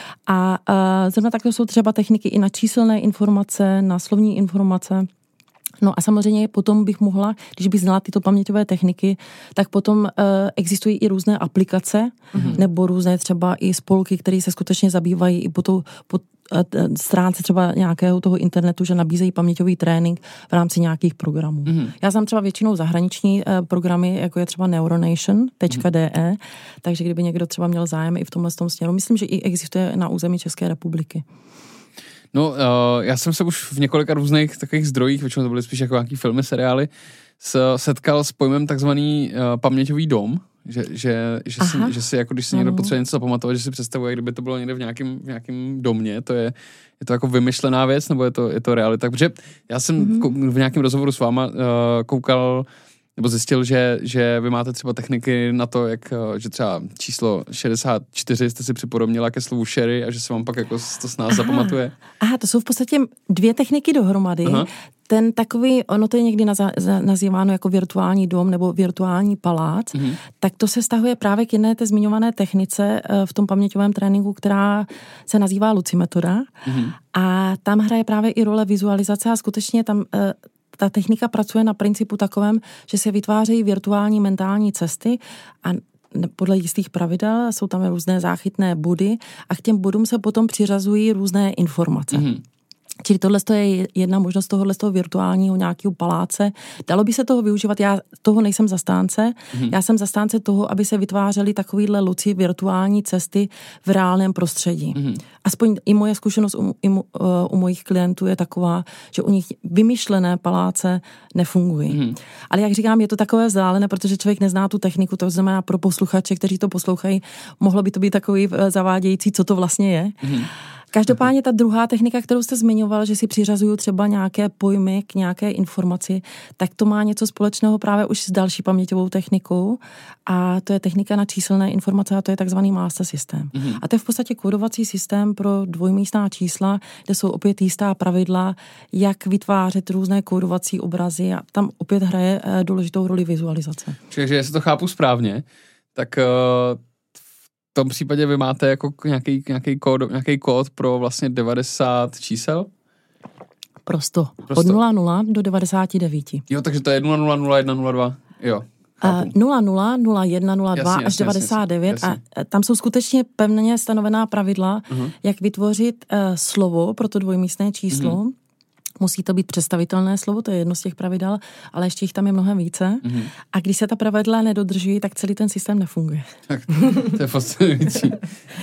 A uh, zrovna tak to jsou třeba techniky i na číselné informace, na slovní informace. No a samozřejmě potom bych mohla, když bych znala tyto paměťové techniky, tak potom uh, existují i různé aplikace, mm-hmm. nebo různé třeba i spolky, které se skutečně zabývají i po tou po, uh, stránce třeba nějakého toho internetu, že nabízejí paměťový trénink v rámci nějakých programů. Mm-hmm. Já znám třeba většinou zahraniční uh, programy, jako je třeba neuronation tečka de, mm-hmm. takže kdyby někdo třeba měl zájem i v tomhle tom směru, myslím, že i existuje na území České republiky.
No, uh, já jsem se už v několika různých takových zdrojích, většinou to byly spíš jako nějaký filmy, seriály, s, setkal s pojmem takzvaný uh, paměťový dom, že, že, že, si, že si jako když si někdo potřebuje něco zapamatovat, že si představuje, kdyby to bylo někde v nějakém, v nějakém domě, to je, je to jako vymyšlená věc, nebo je to, je to realita. Protože já jsem mm-hmm. v nějakém rozhovoru s váma uh, koukal nebo zjistil, že, že vy máte třeba techniky na to, jak, že třeba číslo šedesát čtyři jste si připodobnila ke slovu sherry a že se vám pak jako to s nás zapamatuje.
Aha, to jsou v podstatě dvě techniky dohromady. Aha. Ten takový, ono to je někdy nazýváno jako virtuální dom nebo virtuální palác, mm-hmm. tak to se vztahuje právě k jedné té zmiňované technice v tom paměťovém tréninku, která se nazývá Luci metoda. Mm-hmm. A tam hraje právě i role vizualizace a skutečně tam ta technika pracuje na principu takovém, že se vytvářejí virtuální mentální cesty a podle jistých pravidel jsou tam různé záchytné body a k těm bodům se potom přiřazují různé informace. Mm-hmm. Čili tohle je jedna možnost tohohle toho virtuálního nějakého paláce. Dalo by se toho využívat, já toho nejsem zastánce, mm-hmm. já jsem zastánce toho, aby se vytvářely takovýhle luci virtuální cesty v reálném prostředí. Mm-hmm. Aspoň i moje zkušenost u, i u, u mojich klientů je taková, že u nich vymyšlené paláce nefungují. Mm-hmm. Ale jak říkám, je to takové vzdálené, protože člověk nezná tu techniku, to znamená pro posluchače, kteří to poslouchají, mohlo by to být takový zavádějící, co to vlastně je. Mm-hmm. Každopádně ta druhá technika, kterou jste zmiňoval, že si přiřazuju třeba nějaké pojmy k nějaké informaci, tak to má něco společného právě už s další paměťovou technikou a to je technika na číselné informace a to je takzvaný master systém. Mm-hmm. A to je v podstatě kódovací systém pro dvojmístná čísla, kde jsou opět jistá pravidla, jak vytvářet různé kódovací obrazy a tam opět hraje důležitou roli vizualizace.
Takže jestli to chápu správně, tak uh... tom případě vy máte jako nějaký, nějaký, kód, nějaký kód pro vlastně devadesát čísel?
Prosto.
Prosto.
Od nula nula do devadesát devět.
Jo, takže to je nula nula nula jedna nula dva. Jo.
Uh, nula nula, nula jedna, nula dva
jasně,
až
jasně,
devadesát devět
jasně, jasně.
a tam jsou skutečně pevně stanovená pravidla, uh-huh. jak vytvořit uh, slovo pro to dvojmístné číslo. Uh-huh. Musí to být představitelné slovo, to je jedno z těch pravidel, ale ještě jich tam je mnohem více. Mm-hmm. A když se ta pravidla nedodržují, tak celý ten systém nefunguje.
Tak to je fascinující.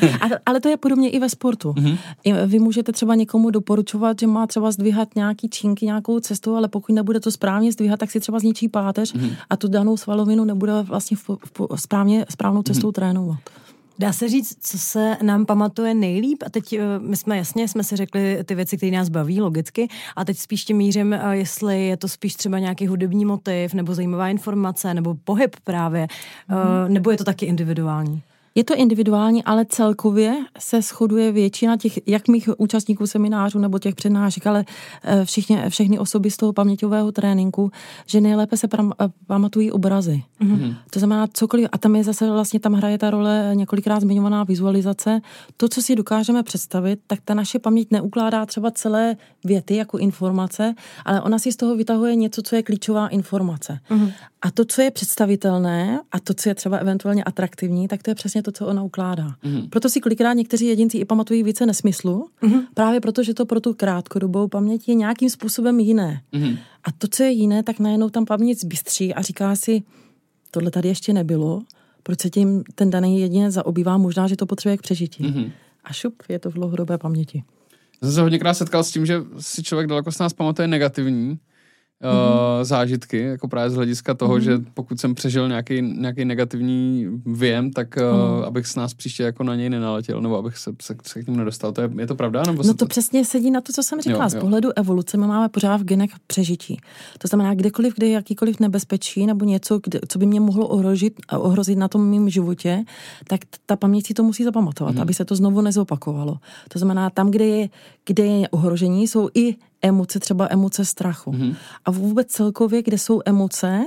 Ale to je podobně i ve sportu. Mm-hmm. Vy můžete třeba někomu doporučovat, že má třeba zdvihat nějaký činky, nějakou cestu, ale pokud nebude to správně zdvihat, tak si třeba zničí páteř mm-hmm. a tu danou svalovinu nebude vlastně v, v, správně, správnou cestou mm-hmm. trénovat.
Dá se říct, co se nám pamatuje nejlíp? A teď my jsme jasně, jsme si řekli ty věci, které nás baví, logicky, a teď spíš tím mířím, jestli je to spíš třeba nějaký hudební motiv, nebo zajímavá informace, nebo pohyb právě, mm. nebo je to taky individuální?
Je to individuální, ale celkově se shoduje většina těch, jak mých účastníků seminářů nebo těch přednášek, ale všichni, všechny osoby z toho paměťového tréninku, že nejlépe se pram, pamatují obrazy. Mm-hmm. To znamená cokoliv, a tam je zase vlastně, tam hraje ta role několikrát zmiňovaná vizualizace. To, co si dokážeme představit, tak ta naše paměť neukládá třeba celé věty jako informace, ale ona si z toho vytahuje něco, co je klíčová informace. Mm-hmm. A to, co je představitelné a to, co je třeba eventuálně atraktivní, tak to je přesně to, co ona ukládá. Mm-hmm. Proto si kolikrát někteří jedinci i pamatují více nesmyslu, mm-hmm. právě protože to pro tu krátkodobou paměť je nějakým způsobem jiné. Mm-hmm. A to, co je jiné, tak najednou tam paměť zbystří a říká si, tohle tady ještě nebylo, proč se tím ten daný jedinec zaobývá, možná, že to potřebuje k přežití. Mm-hmm. A šup, je to v dlouhodobé paměti.
Jsem se hodněkrát setkal s tím, že si člověk daleko s nás pamatuje negativní Mm-hmm. zážitky, jako právě z hlediska toho, mm-hmm. že pokud jsem přežil nějaký, nějaký negativní věm, tak mm. uh, abych s nás příště jako na něj nenaletěl, nebo abych se, se, se k němu nedostal. To je, je to pravda? Nebo
no to,
to
přesně sedí na to, co jsem říkala.
Jo,
z
jo.
pohledu evoluce my máme pořád v genech přežití. To znamená, kdekoliv, kde je jakýkoliv nebezpečí nebo něco, kde, co by mě mohlo ohrozit, ohrozit na tom mým životě, tak ta paměť si to musí zapamatovat, mm. aby se to znovu nezopakovalo. To znamená, tam, kde je, kde je ohrožení, jsou i emoce, třeba emoce strachu. Mm-hmm. A vůbec celkově, kde jsou emoce,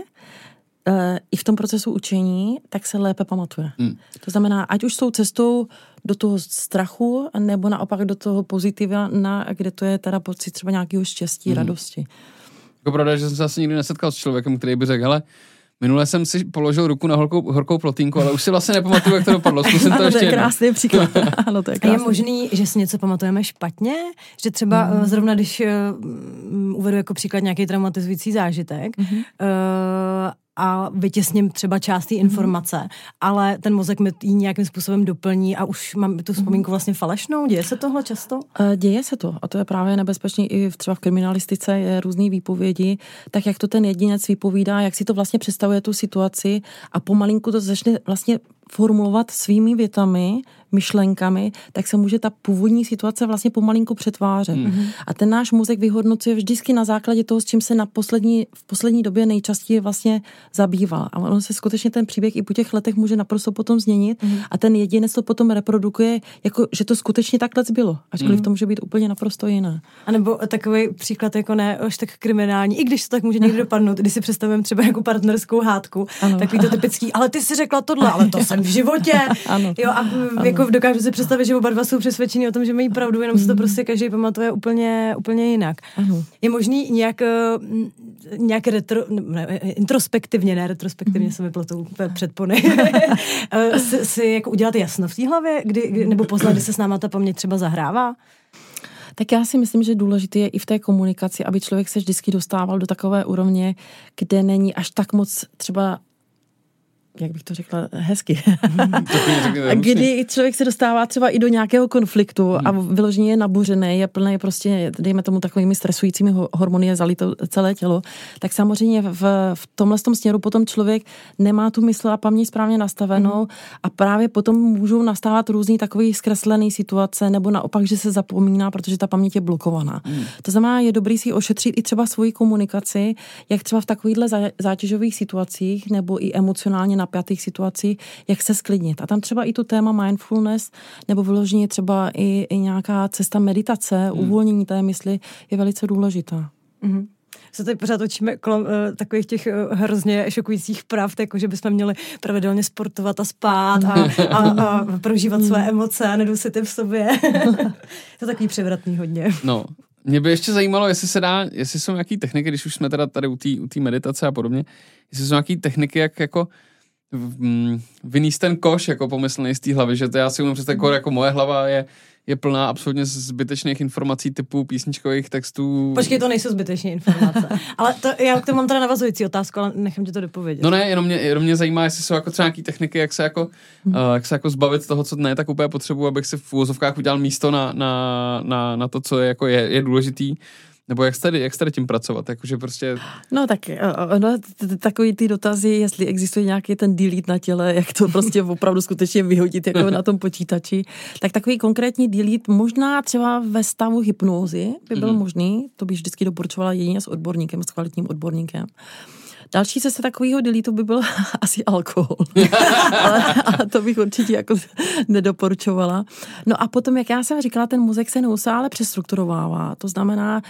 e, i v tom procesu učení, tak se lépe pamatuje. Mm. To znamená, ať už jsou cestou do toho strachu, nebo naopak do toho pozitiva, na, kde to je teda pocit třeba nějakého štěstí, mm. radosti.
Jako pravda, že jsem se asi nikdy nesetkal s člověkem, který by řekl, hele, minule jsem si položil ruku na horkou, horkou plotínku, ale už si vlastně nepamatuju, jak to dopadlo. Zkusím to
ano,
ještě
to je krásný příklad. Ano, to je krásný.
Je možný, že si něco pamatujeme špatně? Že třeba mm. zrovna, když uh, uvedu jako příklad nějaký traumatizující zážitek, mm-hmm. uh, a vytěsním třeba část té informace, mm. ale ten mozek mi ji nějakým způsobem doplní a už mám tu vzpomínku vlastně falešnou. Děje se tohle často?
Děje se to a to je právě nebezpečné i třeba v kriminalistice, je různý výpovědi, tak jak to ten jedinec vypovídá, jak si to vlastně představuje tu situaci a pomalinku to začne vlastně formulovat svými větami, myšlenkami, tak se může ta původní situace vlastně pomalinku přetvářet. Mm-hmm. A ten náš mozek vyhodnocuje vždycky na základě toho, s čím se na poslední, v poslední době nejčastěji vlastně zabýval. A on se skutečně ten příběh i po těch letech může naprosto potom změnit mm-hmm. a ten jedinec to potom reprodukuje, jako že to skutečně takhle bylo. Ačkoliv mm-hmm. to může být úplně naprosto jiné.
A nebo takový příklad jako ne až tak kriminální, i když to tak může někdy dopadnout, když si představím třeba jako partnerskou hádku, ano. Takový to typický, ale ty si řekla tohle, ale to jsem v životě.
Ano.
Jo, a ano. Jako dokážu si představit, že oba dva jsou přesvědčení o tom, že mají pravdu, jenom mm. se to prostě každý pamatuje úplně, úplně jinak. Ano. Je možný nějak, nějak retro, ne, introspektivně, ne retrospektivně mm. se mi plotou předpony, si, si jako udělat jasno v té hlavě, kdy, kdy, nebo poznat, kdy se s náma ta paměť třeba zahrává?
Tak já si myslím, že důležité je i v té komunikaci, aby člověk se vždycky dostával do takové úrovně, kde není až tak moc třeba jak bych to řekla, hezky. Kdy člověk se dostává třeba i do nějakého konfliktu hmm. a vyloženě je nabuřený, je plný prostě, dejme tomu takovými stresujícími hormony, je zalito celé tělo, tak samozřejmě v, v tomhle tom směru potom člověk nemá tu mysl a paměť správně nastavenou hmm. a právě potom můžou nastávat různý takový zkreslený situace nebo naopak, že se zapomíná, protože ta paměť je blokovaná. Hmm. To znamená, je dobrý si ošetřit i třeba svoji komunikaci, jak třeba v takovýchhle zátěžových situacích nebo i emocionálně napjatých situacích, jak se sklidnit. A tam třeba i tu téma mindfulness nebo vyloženě třeba i, i nějaká cesta meditace, mm. uvolnění té mysli je velice důležitá.
Mm. se tady pořád točíme kolem uh, takových těch uh, hrozně šokujících pravd, jako že bychom měli pravidelně sportovat a spát a, a, a prožívat své emoce a nedusit v sobě. To je takový převratný hodně.
No, mě by ještě zajímalo, jestli se dá, jestli jsou nějaký techniky, když už jsme teda tady u té u té meditace a podobně, jestli jsou nějaký techniky, jak jako vynést ten koš, jako pomyslnej z té hlavy, že to já si umím představit, jako, jako moje hlava je, je plná absolutně zbytečných informací typu písničkových textů.
Počkej, to nejsou zbytečné informace. Ale to, já k tomu mám teda navazující otázku, ale nechám tě to dopovědět.
No ne, jenom mě, jenom mě zajímá, jestli jsou jako třeba nějaký techniky, jak se jako, hmm. uh, jak se jako zbavit toho, co ne tak úplně potřebuji, abych si v úvozovkách udělal místo na, na, na, na to, co je, jako je, je důležitý. Nebo jak jste, jak jste tím pracovat? Jakože prostě...
No tak, no, takový ty dotazy, jestli existuje nějaký ten delete na těle, jak to prostě opravdu skutečně vyhodit jako na tom počítači, tak takový konkrétní delete možná třeba ve stavu hypnózy by byl mm. možný, to bych vždycky doporučovala jedině s odborníkem, s kvalitním odborníkem. Další cesta takového deletu by byl asi alkohol. ale, ale to bych určitě jako nedoporučovala. No a potom, jak já jsem říkala, ten mozek se neustále přestrukturovává. To znamená,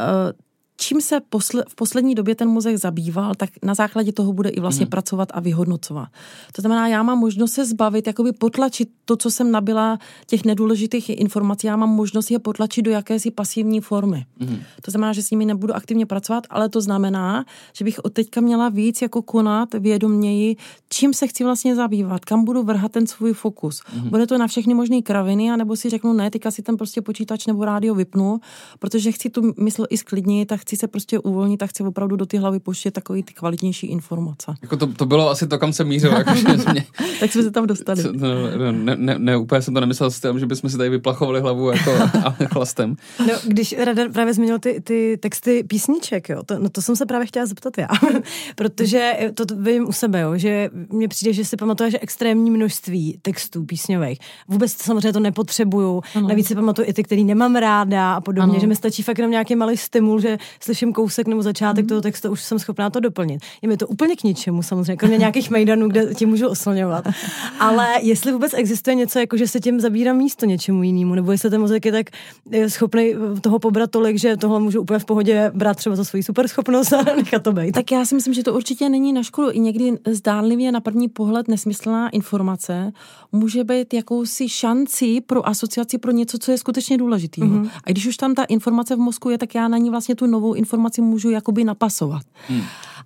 čím se posle, v poslední době ten mozek zabýval, tak na základě toho bude i vlastně mm. pracovat a vyhodnocovat. To znamená, já mám možnost se zbavit, jakoby potlačit to, co jsem nabila těch nedůležitých informací, já mám možnost je potlačit do jakési pasivní formy. Mm. To znamená, že s nimi nebudu aktivně pracovat, ale to znamená, že bych od teďka měla víc jako konat vědoměji, čím se chci vlastně zabývat, kam budu vrhat ten svůj fokus. Mm. Bude to na všechny možné kraviny, anebo si řeknu, ne, teďka si ten prostě počítač nebo rádio vypnu, protože chci tu mysl i sklidnit, chci se prostě uvolnit a chci opravdu do ty hlavy poštět takový ty kvalitnější informace.
Jako to, to bylo asi to, kam jsem mířil. Jako, mě...
tak jsme se tam dostali.
No, ne, ne, ne, úplně jsem to nemyslel s tím, že bychom si tady vyplachovali hlavu jako chlastem.
No, když Radar právě zmínil ty, ty texty písniček, jo, to, no to jsem se právě chtěla zeptat já, protože to, to vím u sebe, jo, že mně přijde, že si pamatuje, že extrémní množství textů písňových. Vůbec samozřejmě to nepotřebuju, ano. Navíc si pamatuju i ty, který nemám ráda a podobně, ano. Že mi stačí fakt jenom nějaký malý stimul, že slyším kousek nebo začátek mm. toho textu, už jsem schopná to doplnit. Je mi to úplně k ničemu samozřejmě, kromě nějakých mejdanů, kde tím můžu oslňovat. Ale jestli vůbec existuje něco, jako že se tím zabírám místo něčemu jinému, nebo jestli ten mozek je tak schopný toho pobrat tolik, že tohle můžu úplně v pohodě brát třeba za svoji superschopnost a nechat to být.
Tak já si myslím, že to určitě není na škodu. I někdy zdánlivě na první pohled nesmyslná informace může být jakousi šancí pro asociaci pro něco, co je skutečně důležitý. Mm-hmm. A když už tam ta informace v mozku je, tak já na ní vlastně tu novou informaci můžu jakoby napasovat. Hmm.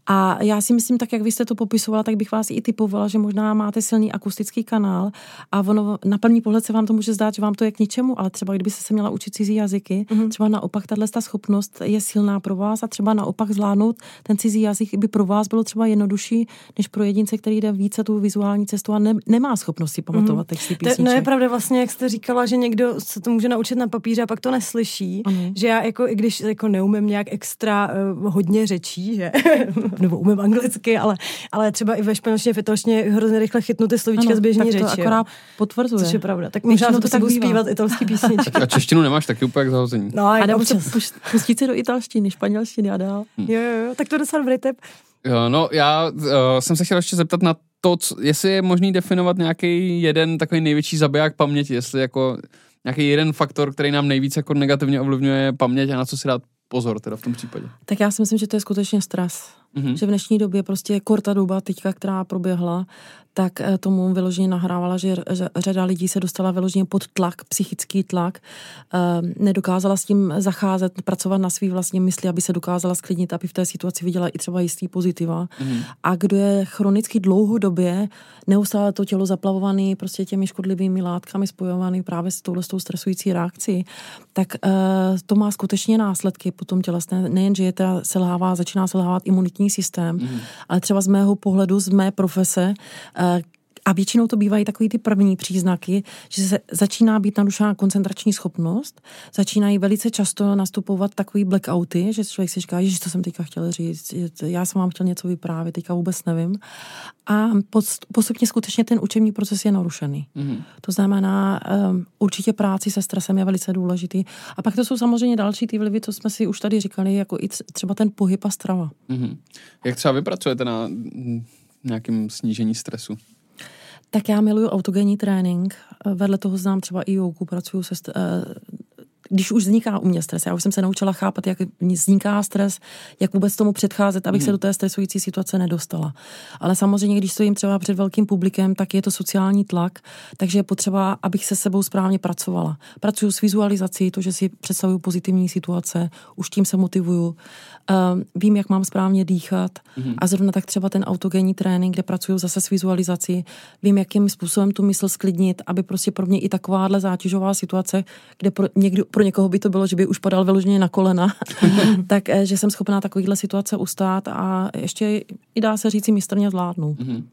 A já si myslím, tak jak vy jste to popisovala, tak bych vás i typovala, že možná máte silný akustický kanál a ono na první pohled se vám to může zdát, že vám to je k ničemu, ale třeba kdybyste se měla učit cizí jazyky, mm-hmm. třeba naopak tahle ta schopnost je silná pro vás a třeba naopak zvládnout ten cizí jazyk by pro vás bylo třeba jednodušší, než pro jedince, který jde více tu vizuální cestu a ne, nemá schopnost si pamatovat mm-hmm. texty písniček.
No je pravda vlastně, jak jste říkala, že někdo se to může naučit na papíře a pak to neslyší, mm-hmm. že já jako i když jako neumím nějak extra uh, hodně řečí, že nebo umím anglicky, ale, ale třeba i ve španělštině, v italštině hrozně rychle chytnu ty slovíčka ano, z běžní řeči. Tak to
akorát potvrzuje.
Což je pravda. Tak možná to tak budu zpívat italský písničky.
A češtinu nemáš taky úplně k zahození.
No, a
nebo se pustit se do italštiny, španělštiny a dál.
Hmm. Jo, jo, jo, tak to docela dobrý tip.
Jo, no já uh, jsem se chtěl ještě zeptat na to, co, jestli je možný definovat nějaký jeden takový největší zabiják paměti, jestli jako nějaký jeden faktor, který nám nejvíc jako negativně ovlivňuje paměť a na co si dát pozor teda v tom případě.
Tak já si myslím, že to je skutečně stres. Mm-hmm. Že v dnešní době prostě korta doba teďka, která proběhla, tak tomu vyloženě nahrávala, že řada lidí se dostala vyloženě pod tlak, psychický tlak, nedokázala s tím zacházet, pracovat na svý vlastně mysli, aby se dokázala sklidnit, aby v té situaci viděla i třeba jistý pozitiva. Mm-hmm. A kdo je chronicky dlouhodobě neustále to tělo zaplavovaný prostě těmi škodlivými látkami spojovaný právě s touhle s tou stresující reakcí, tak to má skutečně následky potom tělesné. Nejen, že je ta selhává, začíná selhávat imunitní systém, mm. ale třeba z mého pohledu, z mé profese, a většinou to bývají takový ty první příznaky, že se začíná být narušená koncentrační schopnost, začínají velice často nastupovat takový blackouty, že člověk si říká, ježiš, to jsem teďka chtěl říct, já jsem vám chtěl něco vyprávět, teďka vůbec nevím. A postupně skutečně ten učební proces je narušený. Mm. To znamená, um, určitě práci se stresem je velice důležitý. A pak to jsou samozřejmě další ty vlivy, co jsme si už tady říkali, jako i třeba ten pohyb a strava. Mm.
Jak třeba vy pracujete na nějakém snížení stresu?
Tak já miluju autogenní trénink. Vedle toho znám třeba i jógu, pracuju se, když už vzniká u mě stres, já už jsem se naučila chápat, jak vzniká stres, jak vůbec tomu předcházet, abych mm. se do té stresující situace nedostala. Ale samozřejmě, když stojím třeba před velkým publikem, tak je to sociální tlak, takže je potřeba, abych se sebou správně pracovala. Pracuju s vizualizací, to, že si představuju pozitivní situace, už tím se motivuju. Um, vím, jak mám správně dýchat mm. a zrovna tak třeba ten autogenní trénink, kde pracuju zase s vizualizací, vím, jakým způsobem tu mysl sklidnit, aby prostě pro mě i takováhle zátěžová situace, kde pro, někdo, pro někoho by to bylo, že by už padal vyloženě na kolena, tak že jsem schopná takovýhle situace ustát a ještě i dá se říct mistrně zvládnu. Mm.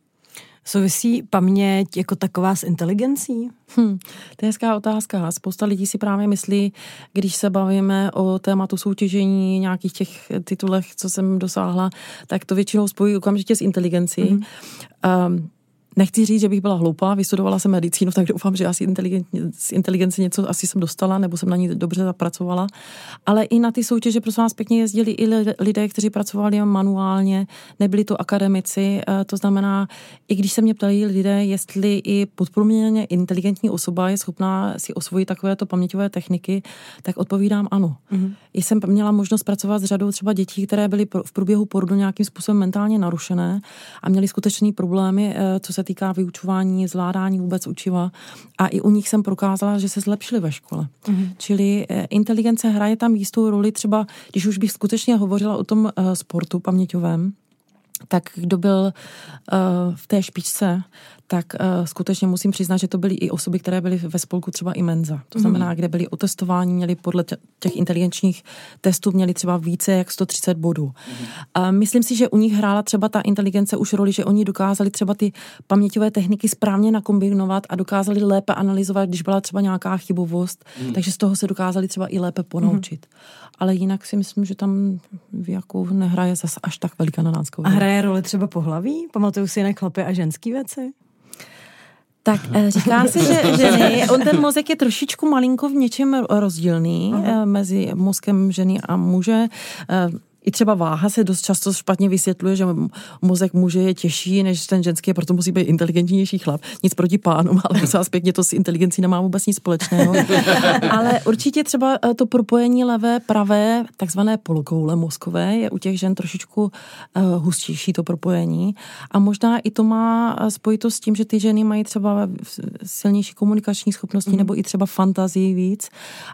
Souvisí paměť jako taková s inteligencí?
Hm, to je hezká otázka. Spousta lidí si právě myslí, když se bavíme o tématu soutěžení, nějakých těch titulech, co jsem dosáhla, tak to většinou spojí okamžitě s inteligencí. Mm. Um, Nechci říct, že bych byla hloupá, vystudovala jsem medicínu, tak doufám, že asi z inteligence něco asi jsem dostala, nebo jsem na ní dobře zapracovala. Ale i na ty soutěže, prosím vás, pěkně jezdili i lidé, kteří pracovali manuálně, nebyli to akademici. To znamená, i když se mě ptali lidé, jestli i podprůměrně inteligentní osoba je schopná si osvojit takovéto paměťové techniky, tak odpovídám ano. Mm-hmm. Jsem měla možnost pracovat s řadou třeba dětí, které byly v průběhu porodu nějakým způsobem mentálně narušené a měly skutečné problémy, co se týká vyučování, zvládání vůbec učiva. A i u nich jsem prokázala, že se zlepšili ve škole. Mm-hmm. Čili inteligence hraje tam jistou roli, třeba když už bych skutečně hovořila o tom uh, sportu paměťovém, tak kdo byl uh, v té špičce, tak uh, skutečně musím přiznat, že to byly i osoby, které byly ve spolku třeba i Menza. To znamená, mm. kde byli otestování, měli podle těch inteligenčních testů měli třeba více jak sto třicet bodů. Mm. A myslím si, že u nich hrála třeba ta inteligence už roli, že oni dokázali třeba ty paměťové techniky správně nakombinovat a dokázali lépe analyzovat, když byla třeba nějaká chybovost, mm. takže z toho se dokázali třeba i lépe ponaučit. Mm. Ale jinak si myslím, že tam jako nehraje zase až tak veliká nadánskou.
A hraje roli třeba pohlaví? Pamatuju si jinak chlapy a ženský věci?
Tak říká se, že ženy, on ten mozek je trošičku malinko v něčem rozdílný Aha. mezi mozkem ženy a muže. I třeba váha se dost často špatně vysvětluje, že mozek muže je těžší než ten ženský, proto musí být inteligentnější chlap. Nic proti pánům, ale docela zpětně to s inteligencí nemá vůbec nic společného. Ale určitě třeba to propojení levé, pravé, takzvané polokoule mozkové je u těch žen trošičku uh, hustější to propojení. A možná i to má spojitost s tím, že ty ženy mají třeba silnější komunikační schopnosti mm. nebo i třeba fantazii víc.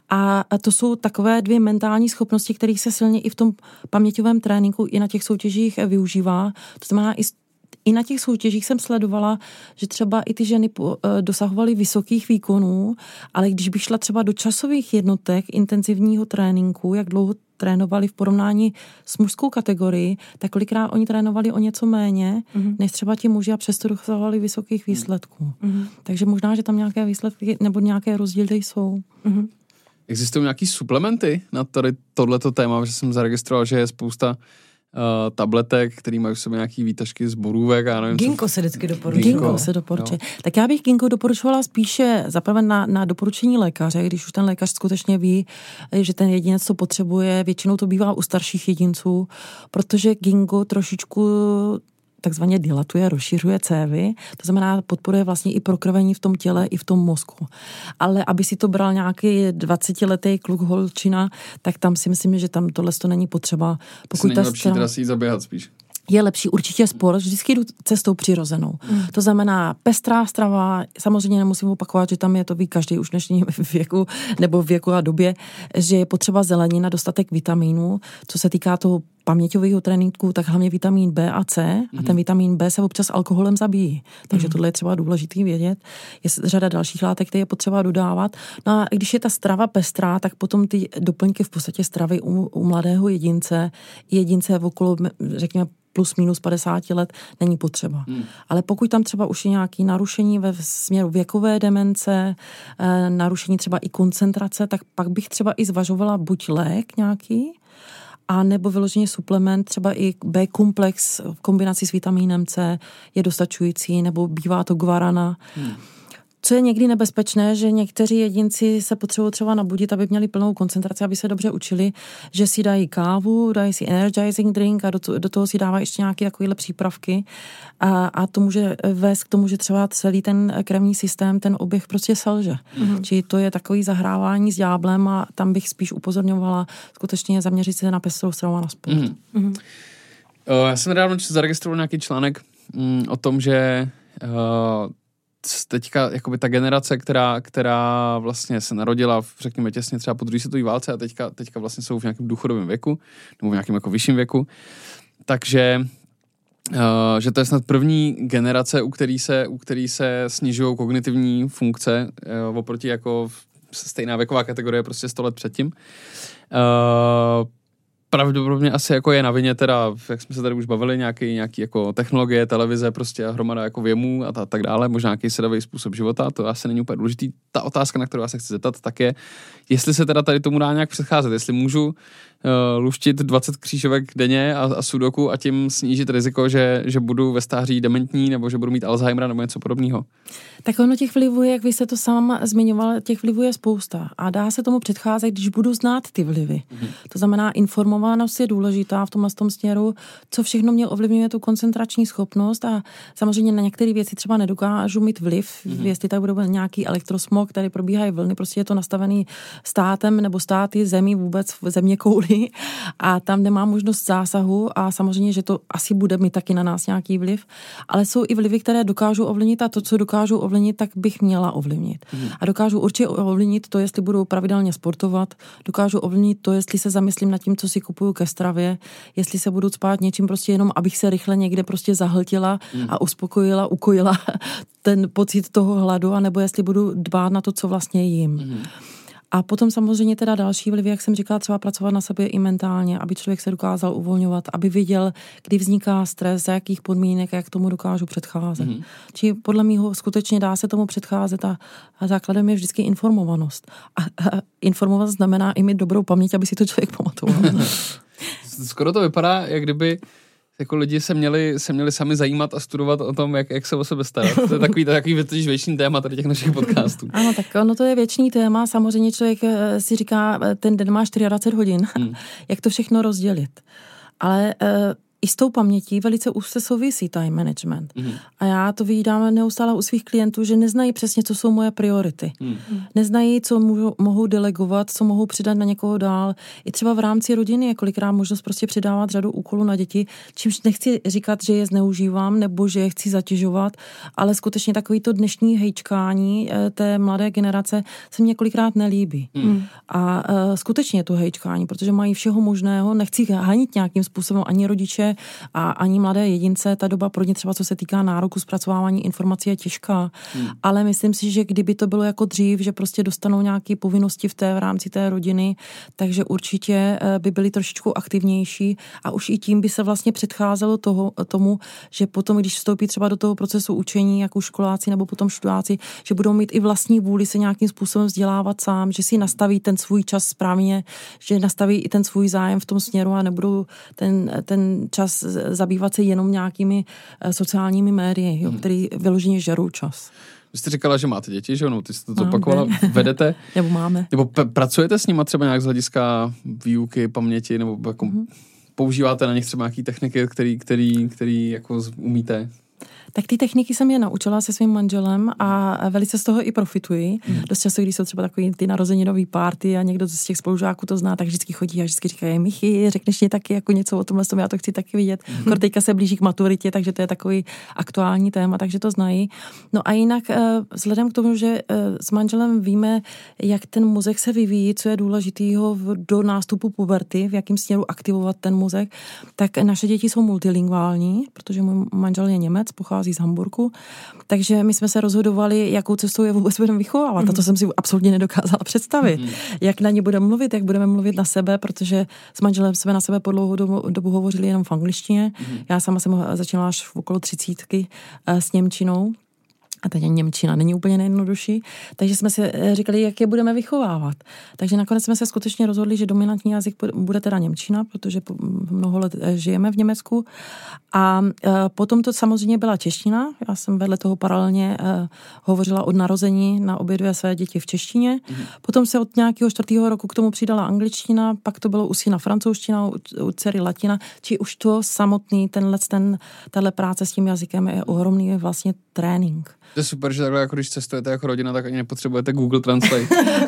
A to jsou takové dvě mentální schopnosti, kterých se silně i v tom paměťovém tréninku i na těch soutěžích využívá. To znamená, i, i na těch soutěžích jsem sledovala, že třeba i ty ženy po, dosahovaly vysokých výkonů, ale když bych šla třeba do časových jednotek intenzivního tréninku, jak dlouho trénovali v porovnání s mužskou kategorii, tak kolikrát oni trénovali o něco méně, mm-hmm. než třeba ti muži a přesto dosahovali vysokých výsledků. Mm-hmm. Takže možná, že tam nějaké výsledky nebo nějaké rozdíly jsou. Mm-hmm.
Existují nějaký suplementy na tady tohleto téma, že jsem zaregistroval, že je spousta uh, tabletek, který mají v sobě nějaký výtažky z borůvek. Já nevím,
Ginkgo
co...
se vždycky doporučuje.
Ginkgo se doporučuje. Jo. Tak já bych Ginkgo doporučovala spíše zaprvé na, na doporučení lékaře, když už ten lékař skutečně ví, že ten jedinec to potřebuje. Většinou to bývá u starších jedinců, protože Ginkgo trošičku takzvaně dilatuje, rozšiřuje cévy, to znamená podporuje vlastně i prokrvení v tom těle, i v tom mozku. Ale aby si to bral nějaký dvacetiletý kluk holčina, tak tam si myslím, že tam tohle to není potřeba.
Pokud není lepší strana... teda si jít zaběhat spíš.
Je lepší určitě sport, vždycky jdu cestou přirozenou. Mm. To znamená pestrá strava, samozřejmě nemusím opakovat, že tam je to ví každý už v dnešním věku nebo v věku a době, že je potřeba zelenina, dostatek vitamínů. Co se týká toho paměťového tréninku, tak hlavně vitamin B a C mm. a ten vitamin B se občas alkoholem zabíjí. Takže mm. tohle je třeba důležitý vědět. Je řada dalších látek, které je potřeba dodávat. No a když je ta strava pestrá, tak potom ty doplňky v podstatě stravy u, u mladého jedince, jedince okolo, řekněme, plus minus padesát let není potřeba. Hmm. Ale pokud tam třeba už je nějaké narušení ve směru věkové demence, eh, narušení třeba i koncentrace, tak pak bych třeba i zvažovala buď lék nějaký, a nebo vyloženě suplement, třeba i B-komplex v kombinaci s vitamínem C je dostačující, nebo bývá to guarana. Hmm. Co je někdy nebezpečné, že někteří jedinci se potřebují třeba nabudit, aby měli plnou koncentraci, aby se dobře učili, že si dají kávu, dají si energizing drink a do, to, do toho si dávají ještě nějaké takovéhle přípravky a, a to může vést k tomu, že třeba celý ten krevní systém, ten oběh prostě selže. Mm-hmm. Čili to je takový zahrávání s ďáblem a tam bych spíš upozorňovala skutečně zaměřit se na pestrou stravu a na sport. Mm-hmm. Mm-hmm.
Já jsem nedávno zaregistroval nějaký článek mm, o tom, že uh, teďka jakoby ta generace, která, která vlastně se narodila, řekněme těsně třeba po druhé světové válce a teďka, teďka vlastně jsou v nějakém důchodovém věku, nebo v nějakém jako vyšším věku, takže uh, že to je snad první generace, u který se, u který se snižují kognitivní funkce uh, oproti jako stejná věková kategorie prostě sto let předtím. Uh, Pravděpodobně asi jako je na vině teda, jak jsme se tady už bavili, nějaký, nějaký jako technologie, televize, prostě a hromada jako věmů a ta, tak dále, možná nějaký sedavý způsob života, to asi není úplně důležitý. Ta otázka, na kterou já se chci zeptat, tak je, jestli se teda tady tomu dá nějak předcházet, jestli můžu uh, luštit dvacet křížovek denně a, a sudoku a tím snížit riziko, že, že budu ve stáří dementní nebo že budu mít Alzheimera nebo něco podobného.
Tak ono těch vlivů, jak vy jste to sám zmiňoval, těch vlivů je spousta a dá se tomu předcházet, když budu znát ty vlivy. Mm-hmm. To znamená, informovanost je důležitá v tomhle tom směru, co všechno mě ovlivňuje tu koncentrační schopnost a samozřejmě na některé věci třeba nedokážu mít vliv, mm-hmm. jestli tady bude nějaký elektrosmog, tady probíhají vlny, prostě je to nastavený státem nebo státy, zemí vůbec v země kouli a tam nemá možnost zásahu a samozřejmě, že to asi bude mít taky na nás nějaký vliv, ale jsou i vlivy, které dokážu ovlivnit a to, co dokážu ovlivnit, tak bych měla ovlivnit. Mm. A dokážu určitě ovlivnit to, jestli budu pravidelně sportovat, dokážu ovlivnit to, jestli se zamyslím nad tím, co si kupuju ke stravě, jestli se budu spát něčím prostě jenom, abych se rychle někde prostě zahltila mm. a uspokojila, ukojila ten pocit toho hladu, anebo jestli budu dbát na to, co vlastně jím. Mm. A potom samozřejmě teda další vlivy, jak jsem říkala, třeba pracovat na sobě i mentálně, aby člověk se dokázal uvolňovat, aby viděl, kdy vzniká stres, za jakých podmínek a jak tomu dokážu předcházet. Mm-hmm. Či podle mýho skutečně dá se tomu předcházet a, a základem je vždycky informovanost. A, a informovanost znamená i mít dobrou paměť, aby si to člověk pamatoval.
Skoro to vypadá, jak kdyby jako lidi se měli, se měli sami zajímat a studovat o tom, jak, jak se o sebe starat. To je takový, takový věčný téma tady těch našich podcastů.
Ano, tak ono to je věčný téma. Samozřejmě člověk si říká, ten den má dvacet čtyři hodin. Hmm. Jak to všechno rozdělit. Ale i s tou pamětí velice úzce souvisí time management. Mm. A já to vídám neustále u svých klientů, že neznají přesně, co jsou moje priority. Mm. Neznají, co můžu, mohou delegovat, co mohou přidat na někoho dál. I třeba v rámci rodiny je kolikrát možnost prostě přidávat řadu úkolů na děti, čímž nechci říkat, že je zneužívám nebo že je chci zatěžovat, ale skutečně takový to dnešní hejčkání té mladé generace se mně kolikrát nelíbí. Mm. A uh, skutečně to hejčkání, protože mají všeho možného, nechci hanit nějakým způsobem ani rodiče a ani mladé jedince, ta doba pro ně třeba, co se týká nároku zpracovávání informací, je těžká. Hmm. Ale myslím si, že kdyby to bylo jako dřív, že prostě dostanou nějaké povinnosti v té v rámci té rodiny, takže určitě by byli trošičku aktivnější a už i tím by se vlastně předcházelo toho, tomu, že potom, když vstoupí třeba do toho procesu učení, jako školáci nebo potom študáci, že budou mít i vlastní vůli se nějakým způsobem vzdělávat sám, že si nastaví ten svůj čas správně, že nastaví i ten svůj zájem v tom směru a nebudou ten, ten čas zabývat se jenom nějakými sociálními médii, jo, který vyloženě žerou čas.
Vy jste říkala, že máte děti, že ono, ty jste to opakovala, vedete?
Nebo máme.
Nebo p- pracujete s nima třeba nějak z hlediska výuky, paměti, nebo jako mm-hmm. používáte na nich třeba nějaký techniky, který, který, který jako umíte?
Tak ty techniky jsem je naučila se svým manželem a velice z toho i profituji. Mm. Dost často, když jsou třeba takový ty narozeninový párty a někdo z těch spolužáků to zná, tak vždycky chodí a vždycky říkají, Michy, řekneš mě taky jako něco o tomhle, já to chci taky vidět. Mm. Kor teďka se blíží k maturitě, takže to je takový aktuální téma, takže to znají. No a jinak vzhledem k tomu, že s manželem víme, jak ten mozek se vyvíjí, co je důležitýho do nástupu puberty, v jakém směru aktivovat ten mozek, tak naše děti jsou multilingvální, protože můj manžel je Němec, pochází z Hamburku, takže my jsme se rozhodovali, jakou cestou je vůbec budeme vychovávat. A to jsem si absolutně nedokázala představit. Mm. Jak na ně budeme mluvit, jak budeme mluvit na sebe, protože s manželem jsme na sebe po dlouhou dobu, dobu hovořili jenom v angličtině. Mm. Já sama jsem začínala až v okolo třicítky s němčinou. A teď němčina není úplně nejjednodušší, takže jsme si říkali, jak je budeme vychovávat. Takže nakonec jsme se skutečně rozhodli, že dominantní jazyk bude teda němčina, protože mnoho let žijeme v Německu. A potom to samozřejmě byla čeština. Já jsem vedle toho paralelně hovořila od narození na obě dvě své děti v češtině. Mm. Potom se od nějakého čtvrtého roku k tomu přidala angličtina, pak to bylo u syna francouzština, u, u dcery latina, či už to samotný, tenhle, ten, tahle práce s tím jazykem je ohromný vlastně trénink.
To je super, že takhle, jako když cestujete jako rodina, tak ani nepotřebujete Google Translate.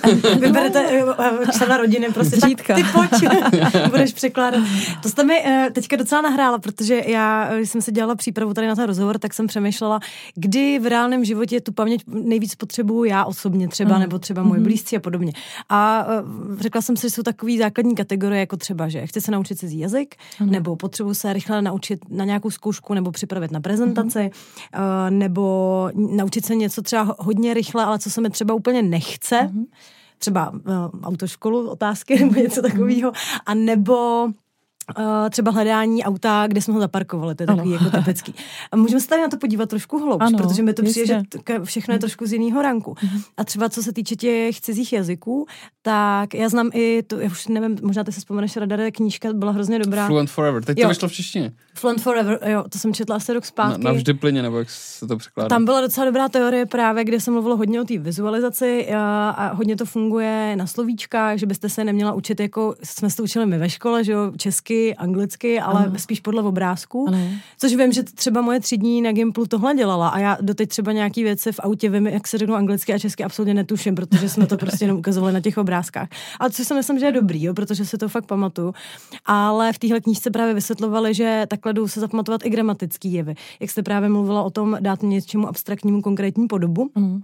Vyberete člena rodiny, prostě tak ty pojď, budeš překládat. To jste mi teďka docela nahrála, protože já, když jsem se dělala přípravu tady na ten rozhovor, tak jsem přemýšlela, kdy v reálném životě tu paměť nejvíc potřebuju já osobně třeba, mm. nebo třeba moji blízcí a podobně. A řekla jsem si, že jsou takový základní kategorie, jako třeba, že chci se naučit cizí jazyk, mm. nebo potřebuji se rychle naučit na nějakou zkoušku, nebo připravit na prezentaci, mm. nebo naučit se něco třeba hodně rychle, ale co se mi třeba úplně nechce, mm-hmm. třeba uh, autoškolu, otázky nebo něco takového, a nebo Uh, třeba hledání auta, kde jsme ho zaparkovali, to je takový ano. jako typický. A můžeme se tady na to podívat trošku hloubš, ano, protože mi to přijde, že všechno je trošku z jiného ranku. Uh-huh. A třeba co se týče těch cizích jazyků, tak já znám i, to, já už nevím, možná ty se vzpomeneš, Radare, knížka byla hrozně dobrá.
Fluent Forever, teď jo. to vyšlo v češtině.
Fluent Forever, jo, to jsem četla asi rok zpátky.
Na, navždy plyně, nebo jak se to překládá.
Tam byla docela dobrá teorie právě, kde se mluvilo hodně o té vizualizaci a, a hodně to funguje na slovíčkách, že byste se neměla učit, jako jsme se to učili my ve škole, že jo, česky, anglicky, ale ano. spíš podle obrázku. Ano. Což vím, že třeba moje třídní na Gimplu tohle dělala a já doteď třeba nějaký věci v autě vím, jak se řeknou anglicky a česky, absolutně netuším, protože jsme to prostě jenom ukazovali na těch obrázkách. Ale co si myslím, že je dobrý, jo, protože si to fakt pamatuju. Ale v téhle knížce právě vysvětlovali, že takhle jdou se zapamatovat i gramatický jevy. Jak jste právě mluvila o tom dát něčemu abstraktnímu konkrétní podobu. Ano.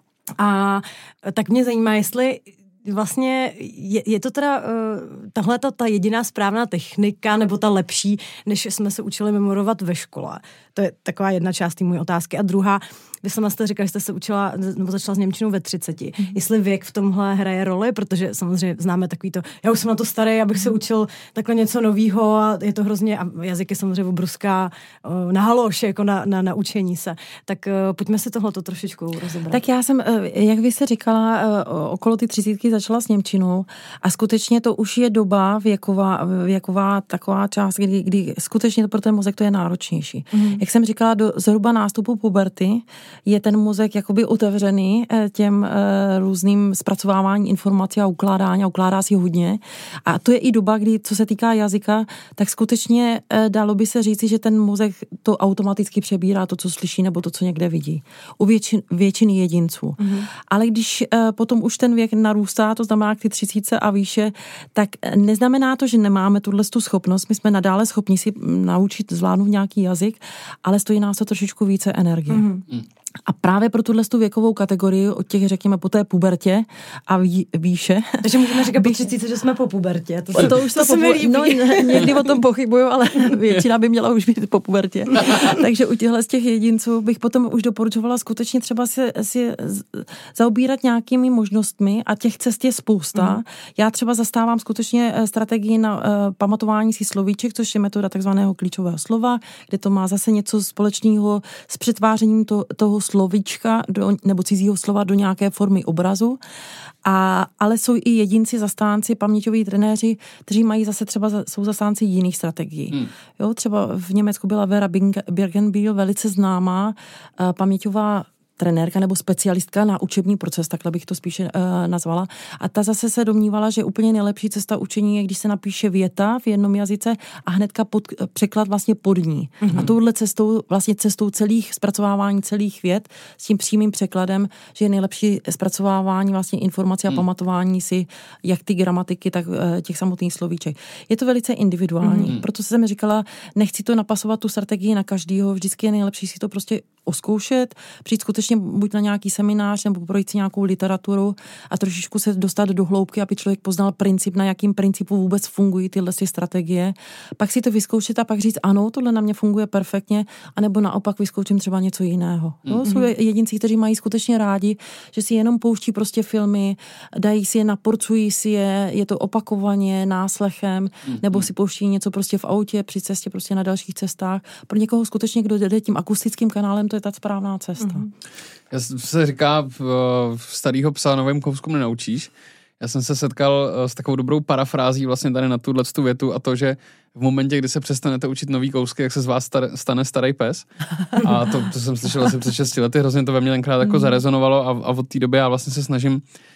A tak mě zajímá, jestli vlastně je, je to teda uh, tahle ta, ta jediná správná technika, nebo ta lepší, než jsme se učili memorovat ve škole. To je taková jedna část té moje otázky. A druhá, vy sama jste říkala, že jste se učila, nebo začala s němčinou ve třiceti. Mm. Jestli věk v tomhle hraje roli, protože samozřejmě známe takový to, já už jsem na to starý, abych se učil takhle něco novýho a je to hrozně, a jazyk je samozřejmě obrovská uh, nahaloš, jako na, na, na učení se. Tak uh, pojďme si tohleto trošičku rozebrat.
Tak já jsem, jak vy se říkala, uh, okolo ty třicítky začala s němčinou a skutečně to už je doba věková, věková taková část, kdy, kdy skutečně pro ten mozek to je náročnější. Mm. Jak jsem říkala, do zhruba nástupu puberty je ten mozek jakoby otevřený těm e, různým zpracovávání informací a ukládání a ukládá si hodně. A to je i doba, kdy, co se týká jazyka, tak skutečně e, dalo by se říci, že ten mozek to automaticky přebírá to, co slyší nebo to, co někde vidí. U většin, většiny jedinců. Mm-hmm. Ale když e, potom už ten věk narůstá, to znamená k ty třicítce a výše, tak neznamená to, že nemáme tuhle tu schopnost. My jsme nadále schopni si naučit zvládnout nějaký jazyk, ale stojí nás to trošičku více energie. Mm-hmm. A právě pro tuhle věkovou kategorii od těch, řekněme, po té pubertě a ví, výše.
Takže můžeme říkat po třicítce, že jsme po pubertě. To, to, to už to, to se mi líbí.
No, někdy o tom pochybuju, ale většina by měla už být po pubertě. Takže u těchhle z těch jedinců bych potom už doporučovala skutečně třeba si, si zaobírat nějakými možnostmi a těch cest je spousta. Mm. Já třeba zastávám skutečně strategii na uh, pamatování si slovíček, což je metoda takzvaného klíčového slova, kde to má zase něco společného s přetvářením to, toho slovíčka do, nebo cizího slova do nějaké formy obrazu. A, ale jsou i jedinci, zastánci, paměťoví trenéři, kteří mají zase třeba, jsou zastánci jiných strategií. Hmm. Jo, třeba v Německu byla Vera Birkenbiel, velice známá uh, paměťová trenérka nebo specialistka na učební proces, takhle bych to spíše uh, nazvala. A ta zase se domnívala, že úplně nejlepší cesta učení je, když se napíše věta v jednom jazyce a hnedka pod, překlad vlastně pod ní. Mm-hmm. A touhle cestou, vlastně cestou celých zpracovávání celých vět s tím přímým překladem, že je nejlepší zpracovávání vlastně informací a mm. pamatování si jak ty gramatiky, tak uh, těch samotných slovíček. Je to velice individuální. Mm-hmm. Proto jsem mi říkala, nechci to napasovat tu strategii na každýho, vždycky je nejlepší si to prostě oskoušet, přijít skutečně buď na nějaký seminář nebo projít si nějakou literaturu a trošičku se dostat do hloubky, aby člověk poznal princip, na jakým principu vůbec fungují tyhle strategie. Pak si to vyzkoušet a pak říct, ano, tohle na mě funguje perfektně, anebo naopak vyzkouším třeba něco jiného. Mm-hmm. No, jsou jedinci, kteří mají skutečně rádi, že si jenom pouští prostě filmy, dají si je, naporcují si je, je to opakovaně, náslechem, mm-hmm. nebo si pouští něco prostě v autě, při cestě, prostě na dalších cestách. Pro někoho skutečně, kdo jde tím akustickým kanálem, to je ta správná cesta. Mm-hmm.
Já se říká, starýho psa novým kouskům nenaučíš. Já jsem se setkal s takovou dobrou parafrází vlastně tady na tuhle tu větu a to, že v momentě, kdy se přestanete učit nový kousky, jak se z vás star, stane starý pes. A to, to jsem slyšel asi před šesti lety, hrozně to ve mně tenkrát jako zarezonovalo a, a od té doby já vlastně se snažím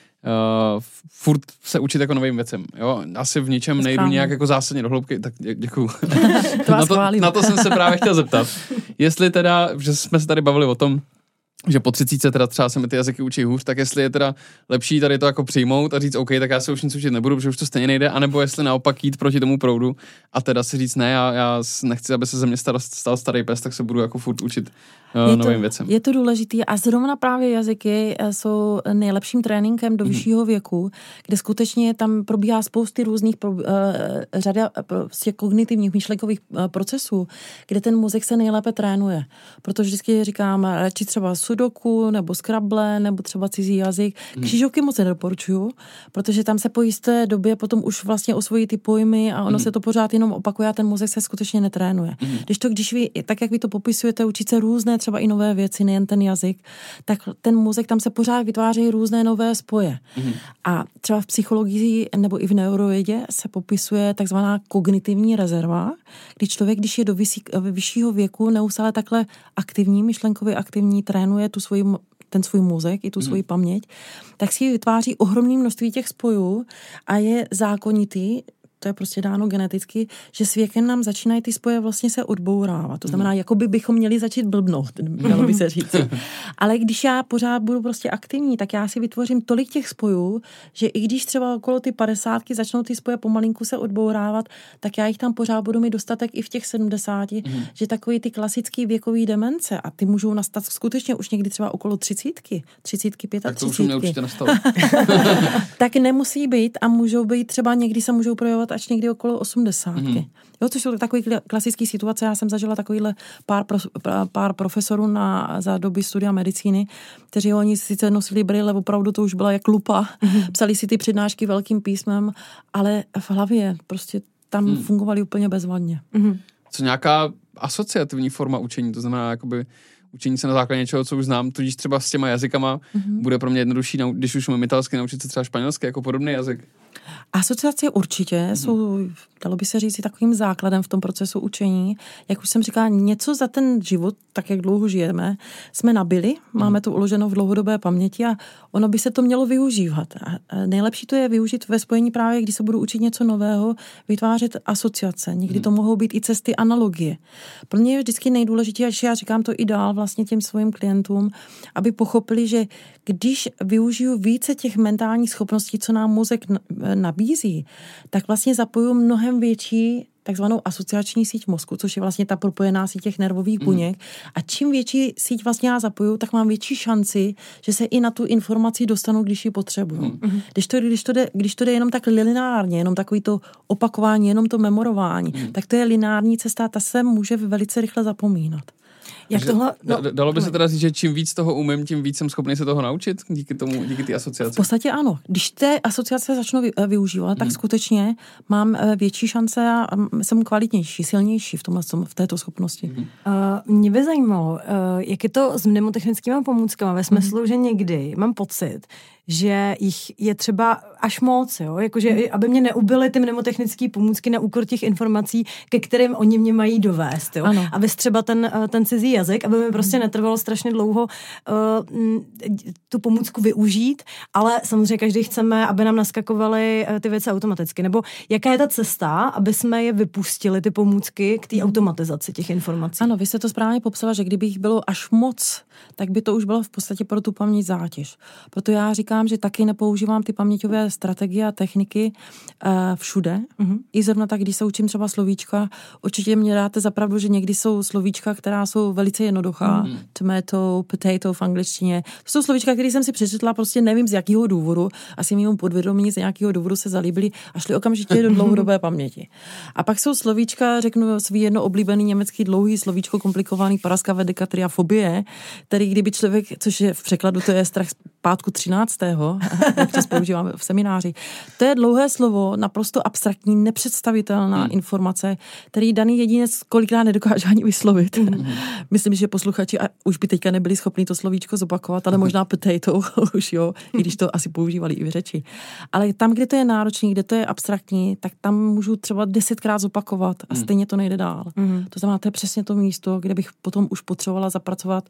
uh, furt se učit jako novým věcem. Jo? Asi v ničem nejdu nějak jako zásadně do hloubky, tak dě, děkuju.
To
na, to, na to jsem se právě chtěl zeptat. Jestli teda, že jsme se tady bavili o tom, že po třicítce teda třeba se mi ty jazyky učí hůř, tak jestli je teda lepší tady to jako přijmout a říct OK, tak já se už nic učit nebudu, protože už to stejně nejde, anebo jestli naopak jít proti tomu proudu a teda si říct ne, já, já nechci, aby se ze mě stal, stal starý pes, tak se budu jako furt učit uh, novým věcem.
Je to důležitý a zrovna právě jazyky jsou nejlepším tréninkem do vyššího věku, kde skutečně tam probíhá spousty různých pro, uh, řada prostě kognitivních myšlenkových uh, procesů, kde ten mozek se nejlépe trénuje. Protože vždycky říkám, radši třeba sudoku, nebo Scrabble, nebo třeba cizí jazyk. Křížovky moc nedoporučuju, protože tam se po jisté době potom už vlastně osvojí ty pojmy a ono mm. se to pořád jenom opakuje a ten mozek se skutečně netrénuje. Mm. Když to, když vy, tak jak vy to popisujete, učit se různé třeba i nové věci, nejen ten jazyk, tak ten mozek, tam se pořád vytvářejí různé nové spoje. Mm. A třeba v psychologii nebo i v neurovědě se popisuje takzvaná kognitivní rezerva, kdy člověk, když je do vyššího věku neustále takhle aktivní, myšlenkově aktivní, trénuje tu svoji, ten svůj mozek i tu svoji mm. paměť, tak si vytváří ohromné množství těch spojů a je zákonitý, to je prostě dáno geneticky, že s věkem nám začínají ty spoje vlastně se odbourávat. To znamená, jako by bychom měli začít blbnout, mělo by se říct. Ale když já pořád budu prostě aktivní, tak já si vytvořím tolik těch spojů, že i když třeba okolo ty padesátky začnou ty spoje pomalinku se odbourávat, tak já jich tam pořád budu mít dostatek i v těch sedmdesáti, mm. že takový ty klasický věkový demence a ty můžou nastat skutečně už někdy třeba okolo třicítky, třicítky, pětatřicítky. Tak to už mě určitě nastalo. Tak nemusí být a můžou být třeba někdy se můžou projevovat až někdy okolo osmdesátky. Mm. Jo, což jsou takový klasický situace. Já jsem zažila takovýhle pár, pro, pár profesorů na, za doby studia medicíny, kteří oni sice nosili brýle, opravdu to už byla jak lupa. Mm. Psali si ty přednášky velkým písmem, ale v hlavě prostě tam mm. fungovali úplně bezvadně. Mm.
Co nějaká asociativní forma učení, to znamená jakoby učení se na základě něčeho, co už znám, tudíž třeba s těma jazykama mm-hmm. bude pro mě jednodušší, když už umím italsky, naučit se třeba španělsky jako podobný jazyk.
Asociace určitě mm-hmm. jsou, dalo by se říct, takovým základem v tom procesu učení. Jak už jsem říkala, něco za ten život, tak jak dlouho žijeme, jsme nabili, mm-hmm. máme to uloženo v dlouhodobé paměti a ono by se to mělo využívat. A nejlepší to je využít ve spojení právě, když se budu učit něco nového, vytvářet asociace. Někdy mm-hmm. to mohou být i cesty analogie. Pro mě je vždycky nejdůležitější, já říkám to i dál vlastně těm svým klientům, aby pochopili, že když využiju více těch mentálních schopností, co nám mozek nabízí, tak vlastně zapojuju mnohem větší takzvanou asociační síť mozku, což je vlastně ta propojená síť těch nervových buněk. A čím větší síť vlastně já zapoju, tak mám větší šanci, že se i na tu informaci dostanu, když ji potřebuju. Mm. Když, to, když, to jde, když to jde jenom tak lineárně, jenom takový to opakování, jenom to memorování, mm. tak to je lineární cesta, ta se může velice rychle zapomínat.
Jak tohle, no,
dalo by se teda říct, že čím víc toho umím, tím víc jsem schopný se toho naučit díky tomu, díky té asociaci?
V podstatě ano. Když té asociace začnu využívat, tak hmm. skutečně mám větší šance a jsem kvalitnější, silnější v, tomhle, v této schopnosti. Hmm.
Uh, mě by zajímalo, uh, jak je to s mnemotechnickými pomůckami ve smyslu, hmm. že někdy mám pocit, že jich je třeba až moc, jo? Jakože, hmm. aby mě neubily ty mnemotechnické pomůcky na úkor těch informací, ke kterým oni mě mají dovést, jo? A vystřeba ten, ten cizí jazyk, aby mi prostě netrvalo strašně dlouho uh, tu pomůcku využít, ale samozřejmě každý chceme, aby nám naskakovaly uh, ty věci automaticky. Nebo jaká je ta cesta, aby jsme je vypustili, ty pomůcky, k té automatizaci těch informací?
Ano, vy jste to správně popsala, že kdyby jich bylo až moc, tak by to už bylo v podstatě pro tu paměť zátěž. Proto já říkám, že taky nepoužívám ty paměťové strategie a techniky uh, všude. Uh-huh. I zrovna tak, když se učím třeba slovíčka, určitě mě dáte za pravdu, že někdy jsou slovíčka, která jsou velice jednoduchá. Uh-huh. Tomato, potato v angličtině. To jsou slovíčka, které jsem si přečetla, prostě nevím z jakého důvodu. Asi mimo podvědomí z nějakého důvodu se zalíbily a šly okamžitě do dlouhodobé paměti. A pak jsou slovíčka, řeknu svý jedno oblíbený německý dlouhý slovíčko, komplikovaný paraskavedekatriafobie, který kdyby člověk, což je v překladu, to je strach z pátku třináctého, čtvrtého, jak to používáme v semináři. To je dlouhé slovo, naprosto abstraktní, nepředstavitelná hmm. informace, který daný jedinec kolikrát nedokáže ani vyslovit. Hmm. Myslím, že posluchači už by teďka nebyli schopni to slovíčko zopakovat, ale možná potato už jo, i když to asi používali i v řeči. Ale tam, kde to je náročný, kde to je abstraktní, tak tam můžu třeba desetkrát zopakovat a stejně to nejde dál. Hmm. To znamená, to je přesně to místo, kde bych potom už potřebovala zapracovat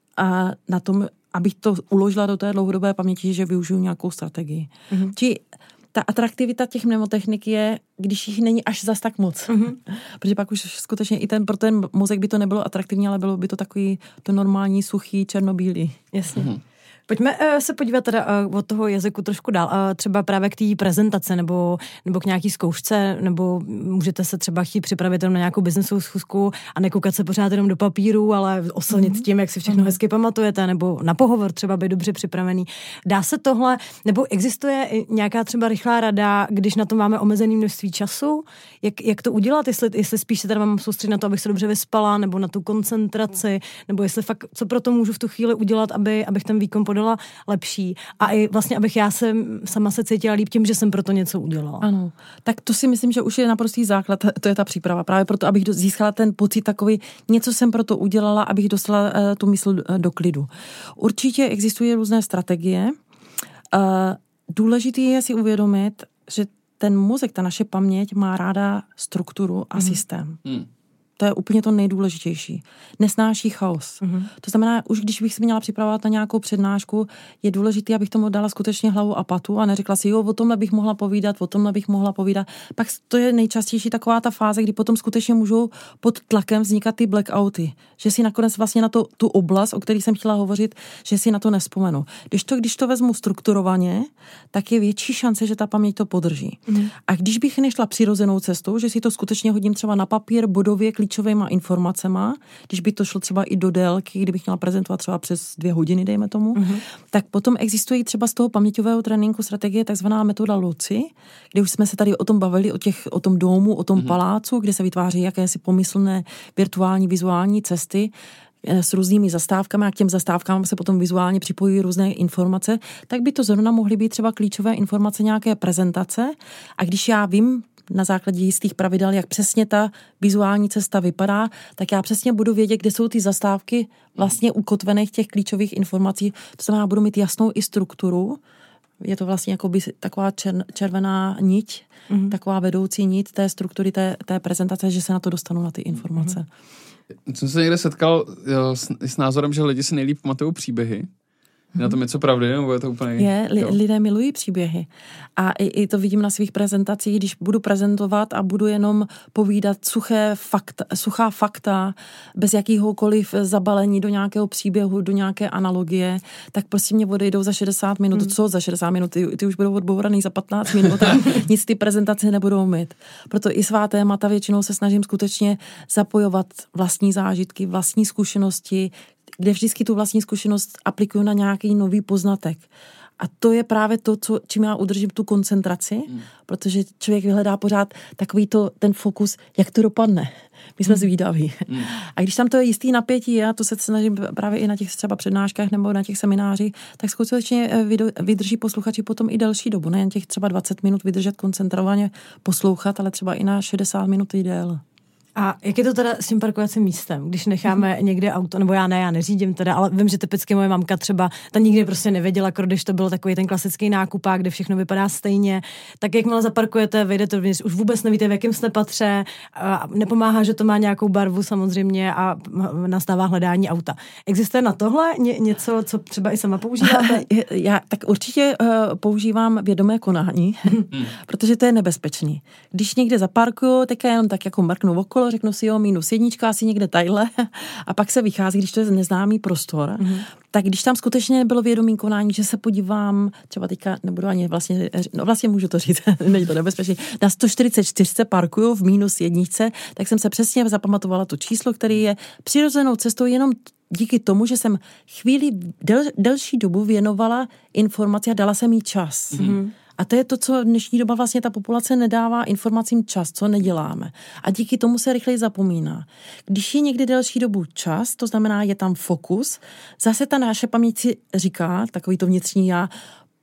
a na tom, abych to uložila do té dlouhodobé paměti, že využiju nějakou strategii. Mm-hmm. Či ta atraktivita těch mnemotechnik je, když jich není až zas tak moc. Mm-hmm. Protože pak už skutečně i ten, pro ten mozek by to nebylo atraktivní, ale bylo by to takový to normální, suchý, černobílý.
Jasně. Mm-hmm. Pojďme uh, se podívat teda uh, od toho jazyku trošku dál, uh, třeba právě k té prezentaci nebo, nebo k nějaký zkoušce, nebo můžete se třeba chtít připravit jenom na nějakou biznesovou schůzku a nekoukat se pořád jenom do papíru, ale oslnit mm-hmm. tím, jak si všechno mm-hmm. hezky pamatujete, nebo na pohovor třeba být dobře připravený. Dá se tohle, nebo existuje nějaká třeba rychlá rada, když na to máme omezený množství času, jak, jak to udělat, jestli, jestli spíš se teda mám soustředit na to, abych se dobře vyspala, nebo na tu koncentraci, nebo jestli fakt, co pro to můžu v tu chvíli udělat, aby, abych ten výkon podala lepší a i vlastně, abych já se sama se cítila líp tím, že jsem pro to něco udělala.
Ano, tak to si myslím, že už je naprostý základ, to je ta příprava, právě proto, abych získala ten pocit takový, něco jsem pro to udělala, abych dostala uh, tu mysl uh, do klidu. Určitě existují různé strategie. Uh, důležitý je si uvědomit, že ten mozek, ta naše paměť má ráda strukturu a mm. systém. Mm. To je úplně to nejdůležitější. Nesnáší chaos. Mm-hmm. To znamená, už když bych se měla připravovat na nějakou přednášku, je důležité, abych tomu dala skutečně hlavu a patu a neřekla si, jo, o tomhle bych mohla povídat, o tomhle bych mohla povídat. Pak to je nejčastější taková ta fáze, kdy potom skutečně můžou pod tlakem vznikat ty blackouty. Že si nakonec vlastně na to, tu oblast, o které jsem chtěla hovořit, že si na to nespomenu. Když to, když to vezmu strukturovaně, tak je větší šance, že ta paměť to podrží. Mm-hmm. A když bych nešla přirozenou cestou, že si to skutečně hodím třeba na papír, bodově, klíčovýma informacema, když by to šlo třeba i do délky, kdybych měla prezentovat třeba přes dvě hodiny, dejme tomu, mm-hmm. tak potom existují třeba z toho paměťového tréninku strategie takzvaná metoda Luci, kde už jsme se tady o tom bavili, o, těch, o tom domu, o tom mm-hmm. palácu, kde se vytváří jakési pomyslné virtuální vizuální cesty s různými zastávkami a k těm zastávkám se potom vizuálně připojují různé informace, tak by to zrovna mohly být třeba klíčové informace nějaké prezentace a když já vím, na základě jistých pravidel, jak přesně ta vizuální cesta vypadá, tak já přesně budu vědět, kde jsou ty zastávky vlastně ukotvených těch klíčových informací. To znamená, budu mít jasnou i strukturu. Je to vlastně jako by taková čer, červená niť, mm-hmm. taková vedoucí niť té struktury, té, té prezentace, že se na to dostanu na ty informace.
Mm-hmm. Jsem se někde setkal jo, s, s názorem, že lidi si nejlíp pamatují příběhy. Je na tom něco pravdy, nebo je to úplně...
Je, li, lidé milují příběhy. A i, i to vidím na svých prezentacích, když budu prezentovat a budu jenom povídat suché fakta, suchá fakta, bez jakýhokoliv zabalení do nějakého příběhu, do nějaké analogie, tak prostě mě odejdou za šedesát minut. Hmm. Co za šedesát minut? Ty, ty už budou odbouraný za patnáct minut a nic ty prezentace nebudou mít. Proto i svá témata většinou se snažím skutečně zapojovat vlastní zážitky, vlastní zkušenosti, kde vždycky tu vlastní zkušenost aplikuju na nějaký nový poznatek. A to je právě to, co, čím já udržím tu koncentraci, mm. protože člověk vyhledá pořád takový to, ten fokus, jak to dopadne. My jsme mm. zvídaví. Mm. A když tam to je jistý napětí, já to se snažím právě i na těch třeba přednáškách nebo na těch seminářích, tak skutečně vydrží posluchači potom i delší dobu. Nejen těch třeba dvacet minut vydržet koncentrovaně poslouchat, ale třeba i na šedesát minut i déle.
A jak je to teda s tím parkovacím místem, když necháme někde auto, nebo já ne, já neřídím teda, ale vím, že typicky moje mamka třeba, ta nikdy prostě nevěděla, když to byl takový ten klasický nákupák, kde všechno vypadá stejně, tak jakmile zaparkujete, vejdete dovnitř, už vůbec nevíte, v jakém jste patře, a nepomáhá, že to má nějakou barvu samozřejmě a nastává hledání auta. Existuje na tohle ně, něco, co třeba i sama používáte?
Já tak určitě uh, používám vědomé konání, protože to je nebezpečný. Když někde zaparkuju, tak já jenom tak jako mrknu okolo, řeknu si, jo, minus jednička, asi někde tadyhle, a pak se vychází, když to je neznámý prostor, mm-hmm. tak když tam skutečně bylo vědomý konání, že se podívám, třeba teďka nebudu ani vlastně, no vlastně můžu to říct, není to nebezpečný, na sto čtyřicet čtyři parkuju v minus jedničce, tak jsem se přesně zapamatovala to číslo, který je přirozenou cestou jenom díky tomu, že jsem chvíli del, delší dobu věnovala informaci a dala jsem jí čas. Mm-hmm. A to je to, co dnešní doba vlastně ta populace nedává informacím čas, co neděláme. A díky tomu se rychleji zapomíná. Když je někdy delší dobu čas, to znamená, je tam fokus, zase ta naše paměť si říká, takový to vnitřní já,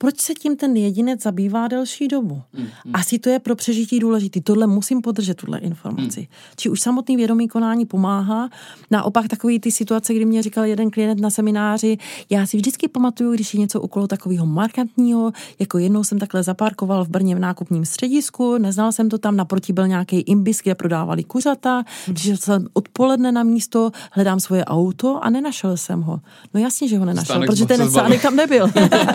proč se tím ten jedinec zabývá delší dobu? Hmm. Asi to je pro přežití důležitý. Tohle musím podržet, tuhle informaci. Hmm. Či už samotný vědomý konání pomáhá. Naopak takový ty situace, kdy mě říkal jeden klient na semináři, já si vždycky pamatuju, když je něco okolo takového markantního, jako jednou jsem takhle zaparkoval v Brně v nákupním středisku, neznal jsem to tam, naproti byl nějaký imbis, kde prodávali kuřata, když jsem odpoledne na místo, hledám svoje auto a nenašel jsem ho. No jasně, že ho nenašel, stánek, protože ten stánek tam nebyl.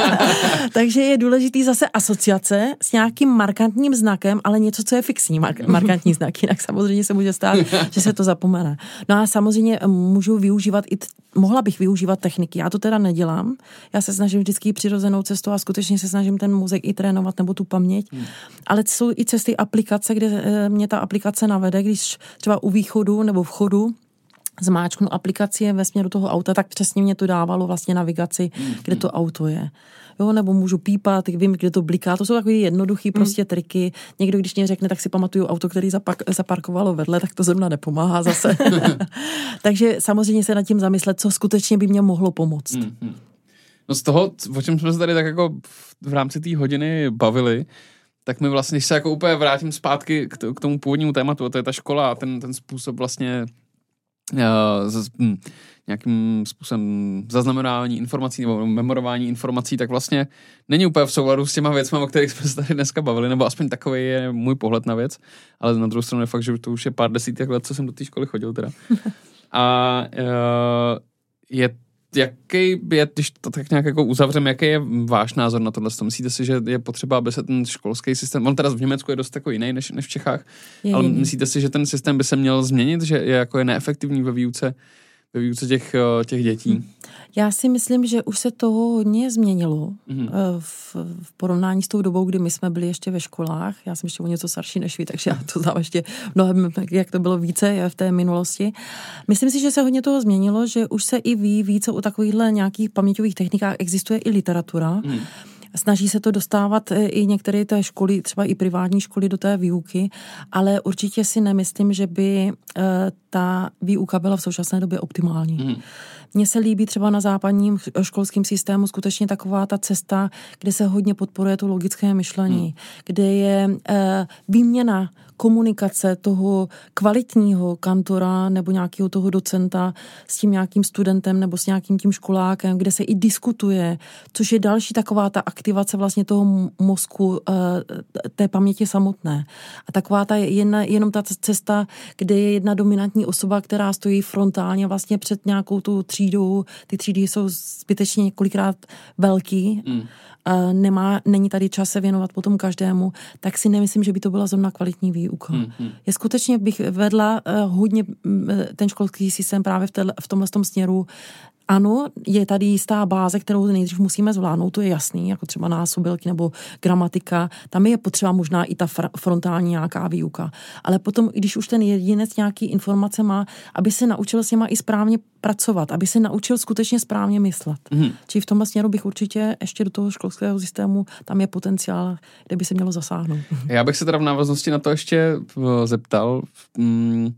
Takže je důležitý zase asociace s nějakým markantním znakem, ale něco, co je fixní mark- markantní znak, jinak samozřejmě se může stát, že se to zapomene. No a samozřejmě můžu využívat i, t- mohla bych využívat techniky, já to teda nedělám, já se snažím vždycky přirozenou cestou a skutečně se snažím ten mozek i trénovat nebo tu paměť, hmm. ale jsou i cesty aplikace, kde mě ta aplikace navede, když třeba u východu nebo vchodu zmáčknu aplikaci ve směru toho auta, tak přesně mě to dávalo vlastně navigaci, hmm. kde to auto je. Jo, nebo můžu pípat, vím, kde to bliká. To jsou takový jednoduchý prostě triky. Někdo, když mě řekne, tak si pamatuju auto, který zapak, zaparkovalo vedle, tak to zrovna nepomáhá zase. Takže samozřejmě se nad tím zamyslet, co skutečně by mě mohlo pomoct.
Mm-hmm. No z toho, o čem jsme se tady tak jako v rámci té hodiny bavili, tak mi vlastně, když se jako úplně vrátím zpátky k tomu původnímu tématu, a to je ta škola a ten, ten způsob vlastně uh, z, hm, nějakým způsobem zaznamenávání informací nebo memorování informací, tak vlastně není úplně v souladu s těma věcmi, o kterých jsme se tady dneska bavili, nebo aspoň takový je můj pohled na věc, ale na druhou stranu je fakt, že to už je pár desítek let, co jsem do té školy chodil teda. A uh, je jaký je, když to tak nějak jako uzavřem, jaký je váš názor na tohle? Myslíte si, že je potřeba, aby se ten školský systém, on teda v Německu je dost takový jiný než, než v Čechách, je ale jiný. Myslíte si, že ten systém by se měl změnit, že je jako je neefektivní ve výuce ve výuce těch, těch dětí?
Já si myslím, že už se toho hodně změnilo mm. v, v porovnání s tou dobou, kdy my jsme byli ještě ve školách. Já jsem ještě o něco starší než vy, takže já to znám ještě mnohem, jak to bylo více v té minulosti. Myslím si, že se hodně toho změnilo, že už se i ví více o takovýchhle nějakých paměťových technikách, existuje i literatura. Mm. Snaží se to dostávat i některé té školy, třeba i privátní školy do té výuky, ale určitě si nemyslím, že by ta výuka byla v současné době optimální. Mm. Mně se líbí třeba na západním školském systému skutečně taková ta cesta, kde se hodně podporuje to logické myšlení, mm. kde je výměna komunikace toho kvalitního kantora nebo nějakého toho docenta s tím nějakým studentem nebo s nějakým tím školákem, kde se i diskutuje, což je další taková ta aktivace vlastně toho mozku, té paměti samotné. A taková ta jedna, jenom ta cesta, kde je jedna dominantní osoba, která stojí frontálně vlastně před nějakou tou třídou. Ty třídy jsou zbytečně několikrát velký, mm. Nemá, není tady čas se věnovat potom každému, tak si nemyslím, že by to byla zrovna kvalitní výuka. Hmm, hmm. Je skutečně bych vedla uh, hodně ten školský systém právě v, téhle, v tomhle tom směru. Ano, je tady jistá báze, kterou nejdřív musíme zvládnout, to je jasný, jako třeba násobilky nebo gramatika. Tam je potřeba možná i ta fr- frontální nějaká výuka. Ale potom, když už ten jedinec nějaký informace má, aby se naučil s něma i správně pracovat, aby se naučil skutečně správně myslet. Mm. Čili v tomhle směru bych určitě ještě do toho školského systému, tam je potenciál, kde by se mělo zasáhnout.
Já bych se teda v návaznosti na to ještě zeptal, mm,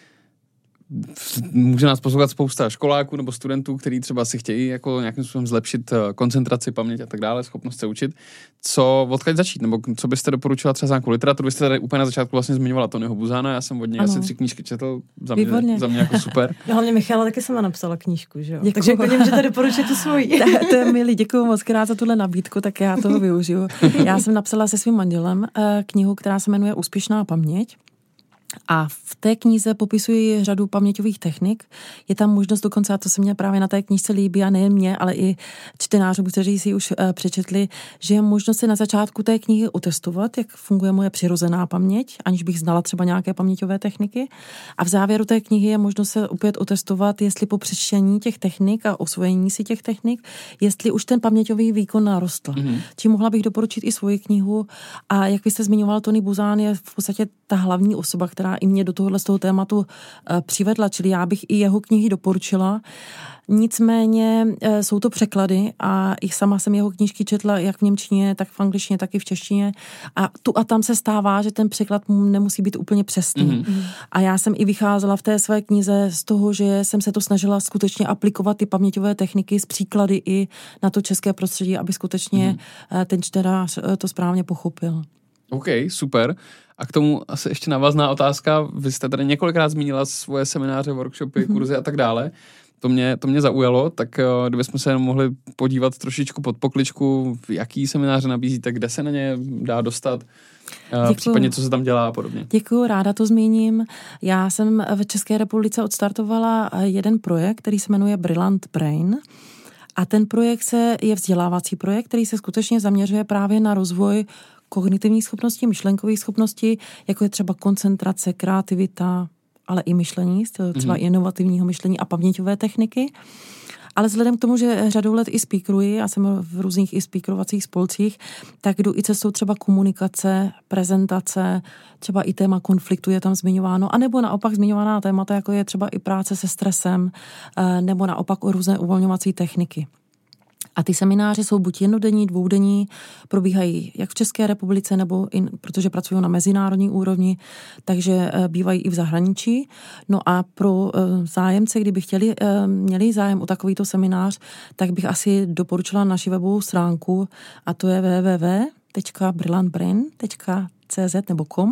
může nás poslouchat spousta školáků nebo studentů, kteří třeba si chtějí jako nějakým způsobem zlepšit koncentraci, paměť a tak dále, schopnost se učit. Co, odkud začít? Nebo co byste doporučila třeba za nějakou literaturu? Vy jste tady úplně na začátku vlastně zmiňovala Tonyho Buzána, já jsem od něj asi tři knížky četl, za mě, za mě jako super.
Já hlavně Michala taky sama napsala knížku, že jo? Děkuju. Takže klidně můžete doporučit tu svoji.
To je milý, děkuju moc krát za tuhle nabídku, tak já toho využiju. Já jsem napsala se svým manželem knihu, která se jmenuje Úspěšná paměť. A v té knize popisuji řadu paměťových technik. Je tam možnost dokonce, a to se mě právě na té knížce líbí, a nejen mě, ale i čtenářům, kteří si už uh, přečetli, že je možnost se na začátku té knihy otestovat, jak funguje moje přirozená paměť, aniž bych znala třeba nějaké paměťové techniky. A v závěru té knihy je možnost se opět otestovat, jestli po přečtení těch technik a osvojení si těch technik, jestli už ten paměťový výkon narostl. Mm-hmm. Čím mohla bych doporučit i svoji knihu. A jak vy jste zmiňoval, Tony Buzán je v podstatě ta hlavní osoba, která i mě do tohohle z toho tématu přivedla, čili já bych i jeho knihy doporučila. Nicméně jsou to překlady a i sama jsem jeho knížky četla jak v němčině, tak v angličtině, tak i v češtině a tu a tam se stává, že ten překlad nemusí být úplně přesný. Mm-hmm. A já jsem i vycházela v té své knize z toho, že jsem se to snažila skutečně aplikovat ty paměťové techniky z příklady i na to české prostředí, aby skutečně mm-hmm. ten čtenář to správně pochopil.
OK, super. A k tomu asi ještě návazná otázka. Vy jste tady několikrát zmínila svoje semináře, workshopy, kurzy a tak dále. To mě, to mě zaujalo, tak kdybychom se mohli podívat trošičku pod pokličku, jaký semináře nabízíte, kde se na ně dá dostat, Děkuju. Případně co se tam dělá a podobně.
Děkuju, ráda to zmíním. Já jsem v České republice odstartovala jeden projekt, který se jmenuje Brilliant Brain. A ten projekt se, je vzdělávací projekt, který se skutečně zaměřuje právě na rozvoj kognitivních schopností, myšlenkových schopností, jako je třeba koncentrace, kreativita, ale i myšlení, třeba mm-hmm. inovativního myšlení a paměťové techniky. Ale vzhledem k tomu, že řadou let i speakeruji, já jsem v různých i speakerovacích spolcích, tak jdu i cestou třeba komunikace, prezentace, třeba i téma konfliktu je tam zmiňováno, anebo naopak zmiňovaná témata, jako je třeba i práce se stresem, nebo naopak o různé uvolňovací techniky. A ty semináře jsou buď jednodenní, dvoudenní, probíhají jak v České republice, nebo i, protože pracují na mezinárodní úrovni, takže bývají i v zahraničí. No a pro zájemce, kdyby chtěli, měli zájem o takovýto seminář, tak bych asi doporučila naši webovou stránku a to je w w w tečka brilliant brain tečka c z nebo com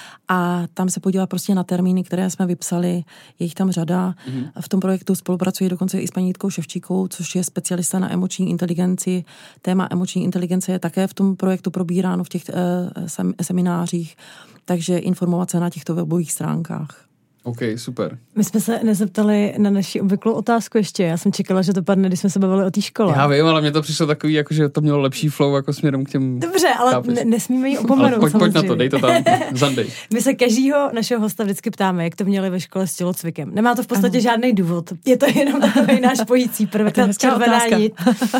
a tam se podívat prostě na termíny, které jsme vypsali, je jich tam řada. Mm-hmm. V tom projektu spolupracuji dokonce i s paní Jitkou Ševčíkou, což je specialista na emoční inteligenci. Téma emoční inteligence je také v tom projektu probíráno v těch uh, sem, seminářích, takže informace na těchto webových stránkách.
OK, super.
My jsme se nezeptali na naši obvyklou otázku ještě. Já jsem čekala, že to padne, když jsme se bavili o té škole.
Já vím, ale mně to přišlo takový, jako, že to mělo lepší flow jako směrem k těm...
Dobře, ale ne, nesmíme ji opomenout.
Pojď, pojď na to, dej to tam, zandej.
My se každýho našeho hosta vždycky ptáme, jak to měli ve škole s tělocvikem. Nemá to v podstatě ano. žádný důvod. Je to jenom takový náš pojící prvek, ta červená nit.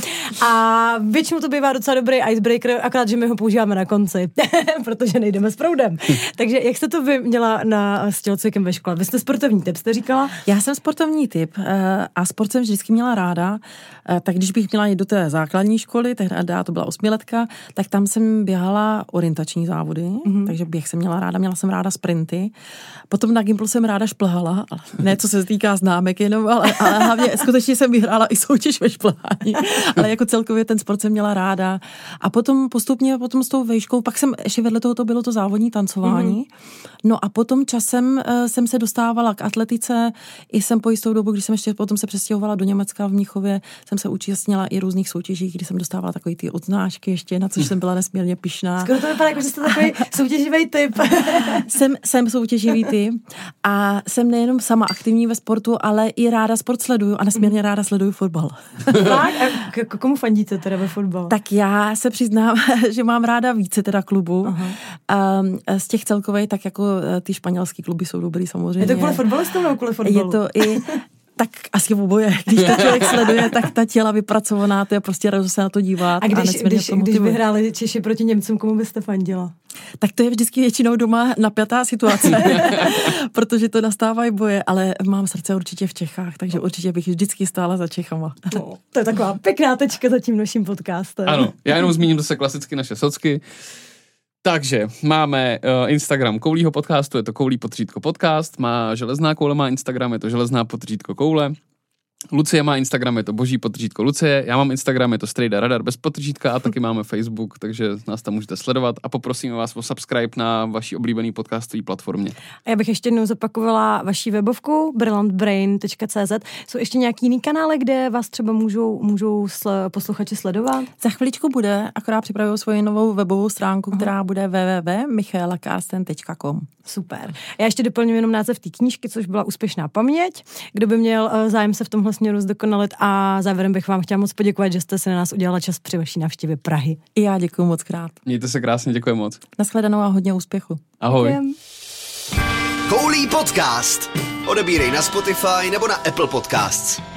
A většinou to bývá docela dobrý icebreaker, akorát, že my ho používáme na konci, protože nejdeme s proudem. Takže jak jste to vy měla na, s tělocvikem ve škole? Vy jste sportovní typ, jste říkala?
Já jsem sportovní typ a sport jsem vždycky měla ráda, tak když bych měla jít do té základní školy, tehdy to byla osmiletka, tak tam jsem běhala orientační závody, mm-hmm. takže běh jsem měla ráda, měla jsem ráda sprinty. Potom na Gimplu jsem ráda šplhala, ne co se týká známek jenom, ale, ale hlavně skutečně jsem vyhrála i soutěž ve šplhání, ale jako celkově ten sport jsem měla ráda. A potom postupně, potom s tou vejškou, pak jsem, ještě vedle toho to bylo to závodní tancování, mm-hmm. no a potom časem uh, jsem se dostávala k atletice, i jsem po jistou dobu, když jsem ještě potom se přestěhovala do Německa v Mnichově, jsem se účastnila i různých soutěží, kdy jsem dostávala takový ty odznášky ještě, na což jsem byla nesmírně pyšná.
Skoro to vypadá, jako že jste takový soutěživý typ.
jsem, jsem soutěživý typ a jsem nejenom sama aktivní ve sportu, ale i ráda sport sleduju a nesmírně ráda sleduju fotbal.
Tak? A k- komu fandíte teda ve fotbalu?
Tak já se přiznám, že mám ráda více teda klubů. Um, z těch celkových, tak jako ty španělský kluby jsou dobrý samozřejmě.
Je to kvůli fotbalistou nebo kvůli fotbalu?
Je to i... Tak asi v oboje. Když to člověk sleduje, tak ta těla vypracovaná, to je prostě radost se na to dívat.
A když, a když, když vyhráli Češi proti Němcům, komu byste fandila?
Tak to je vždycky většinou doma napjatá situace, protože to nastávají boje, ale mám srdce určitě v Čechách, takže určitě bych vždycky stála za Čechama.
No, to je taková pěkná tečka za tím naším podcastem.
Ano, já jenom zmíním zase klasicky naše socky. Takže máme uh, Instagram Koulího podcastu, je to Koulí potřítko podcast, má Železná koule, má Instagram, je to Železná potřítko koule. Lucie má Instagram, je to Boží potržítko Lucie, já mám Instagram, je to Strejda Radar bez potržítka a taky máme Facebook, takže nás tam můžete sledovat a poprosíme vás o subscribe na vaší oblíbený podcastové platformě.
A já bych ještě jednou zopakovala vaši webovku brilliant brain tečka c z. Jsou ještě nějaký jiný kanály, kde vás třeba můžou, můžou sl- posluchači sledovat?
Za chviličku bude, akorát připravuju svoji novou webovou stránku, Aha. která bude w w w tečka michaela karsten tečka com.
Super. Já ještě doplňuji jenom název té knížky, což byla Úspěšná paměť. Kdo by měl zájem se v tomhle směru zdokonalit a závěrem bych vám chtěla moc poděkovat, že jste si na nás udělala čas při vaší návštěvě Prahy.
I já děkuji moc krát.
Mějte se krásně, děkuji moc.
Nashledanou a hodně úspěchu.
Ahoj.
Děkujem.
Koulí podcast. Odebírej na Spotify nebo na Apple Podcasts.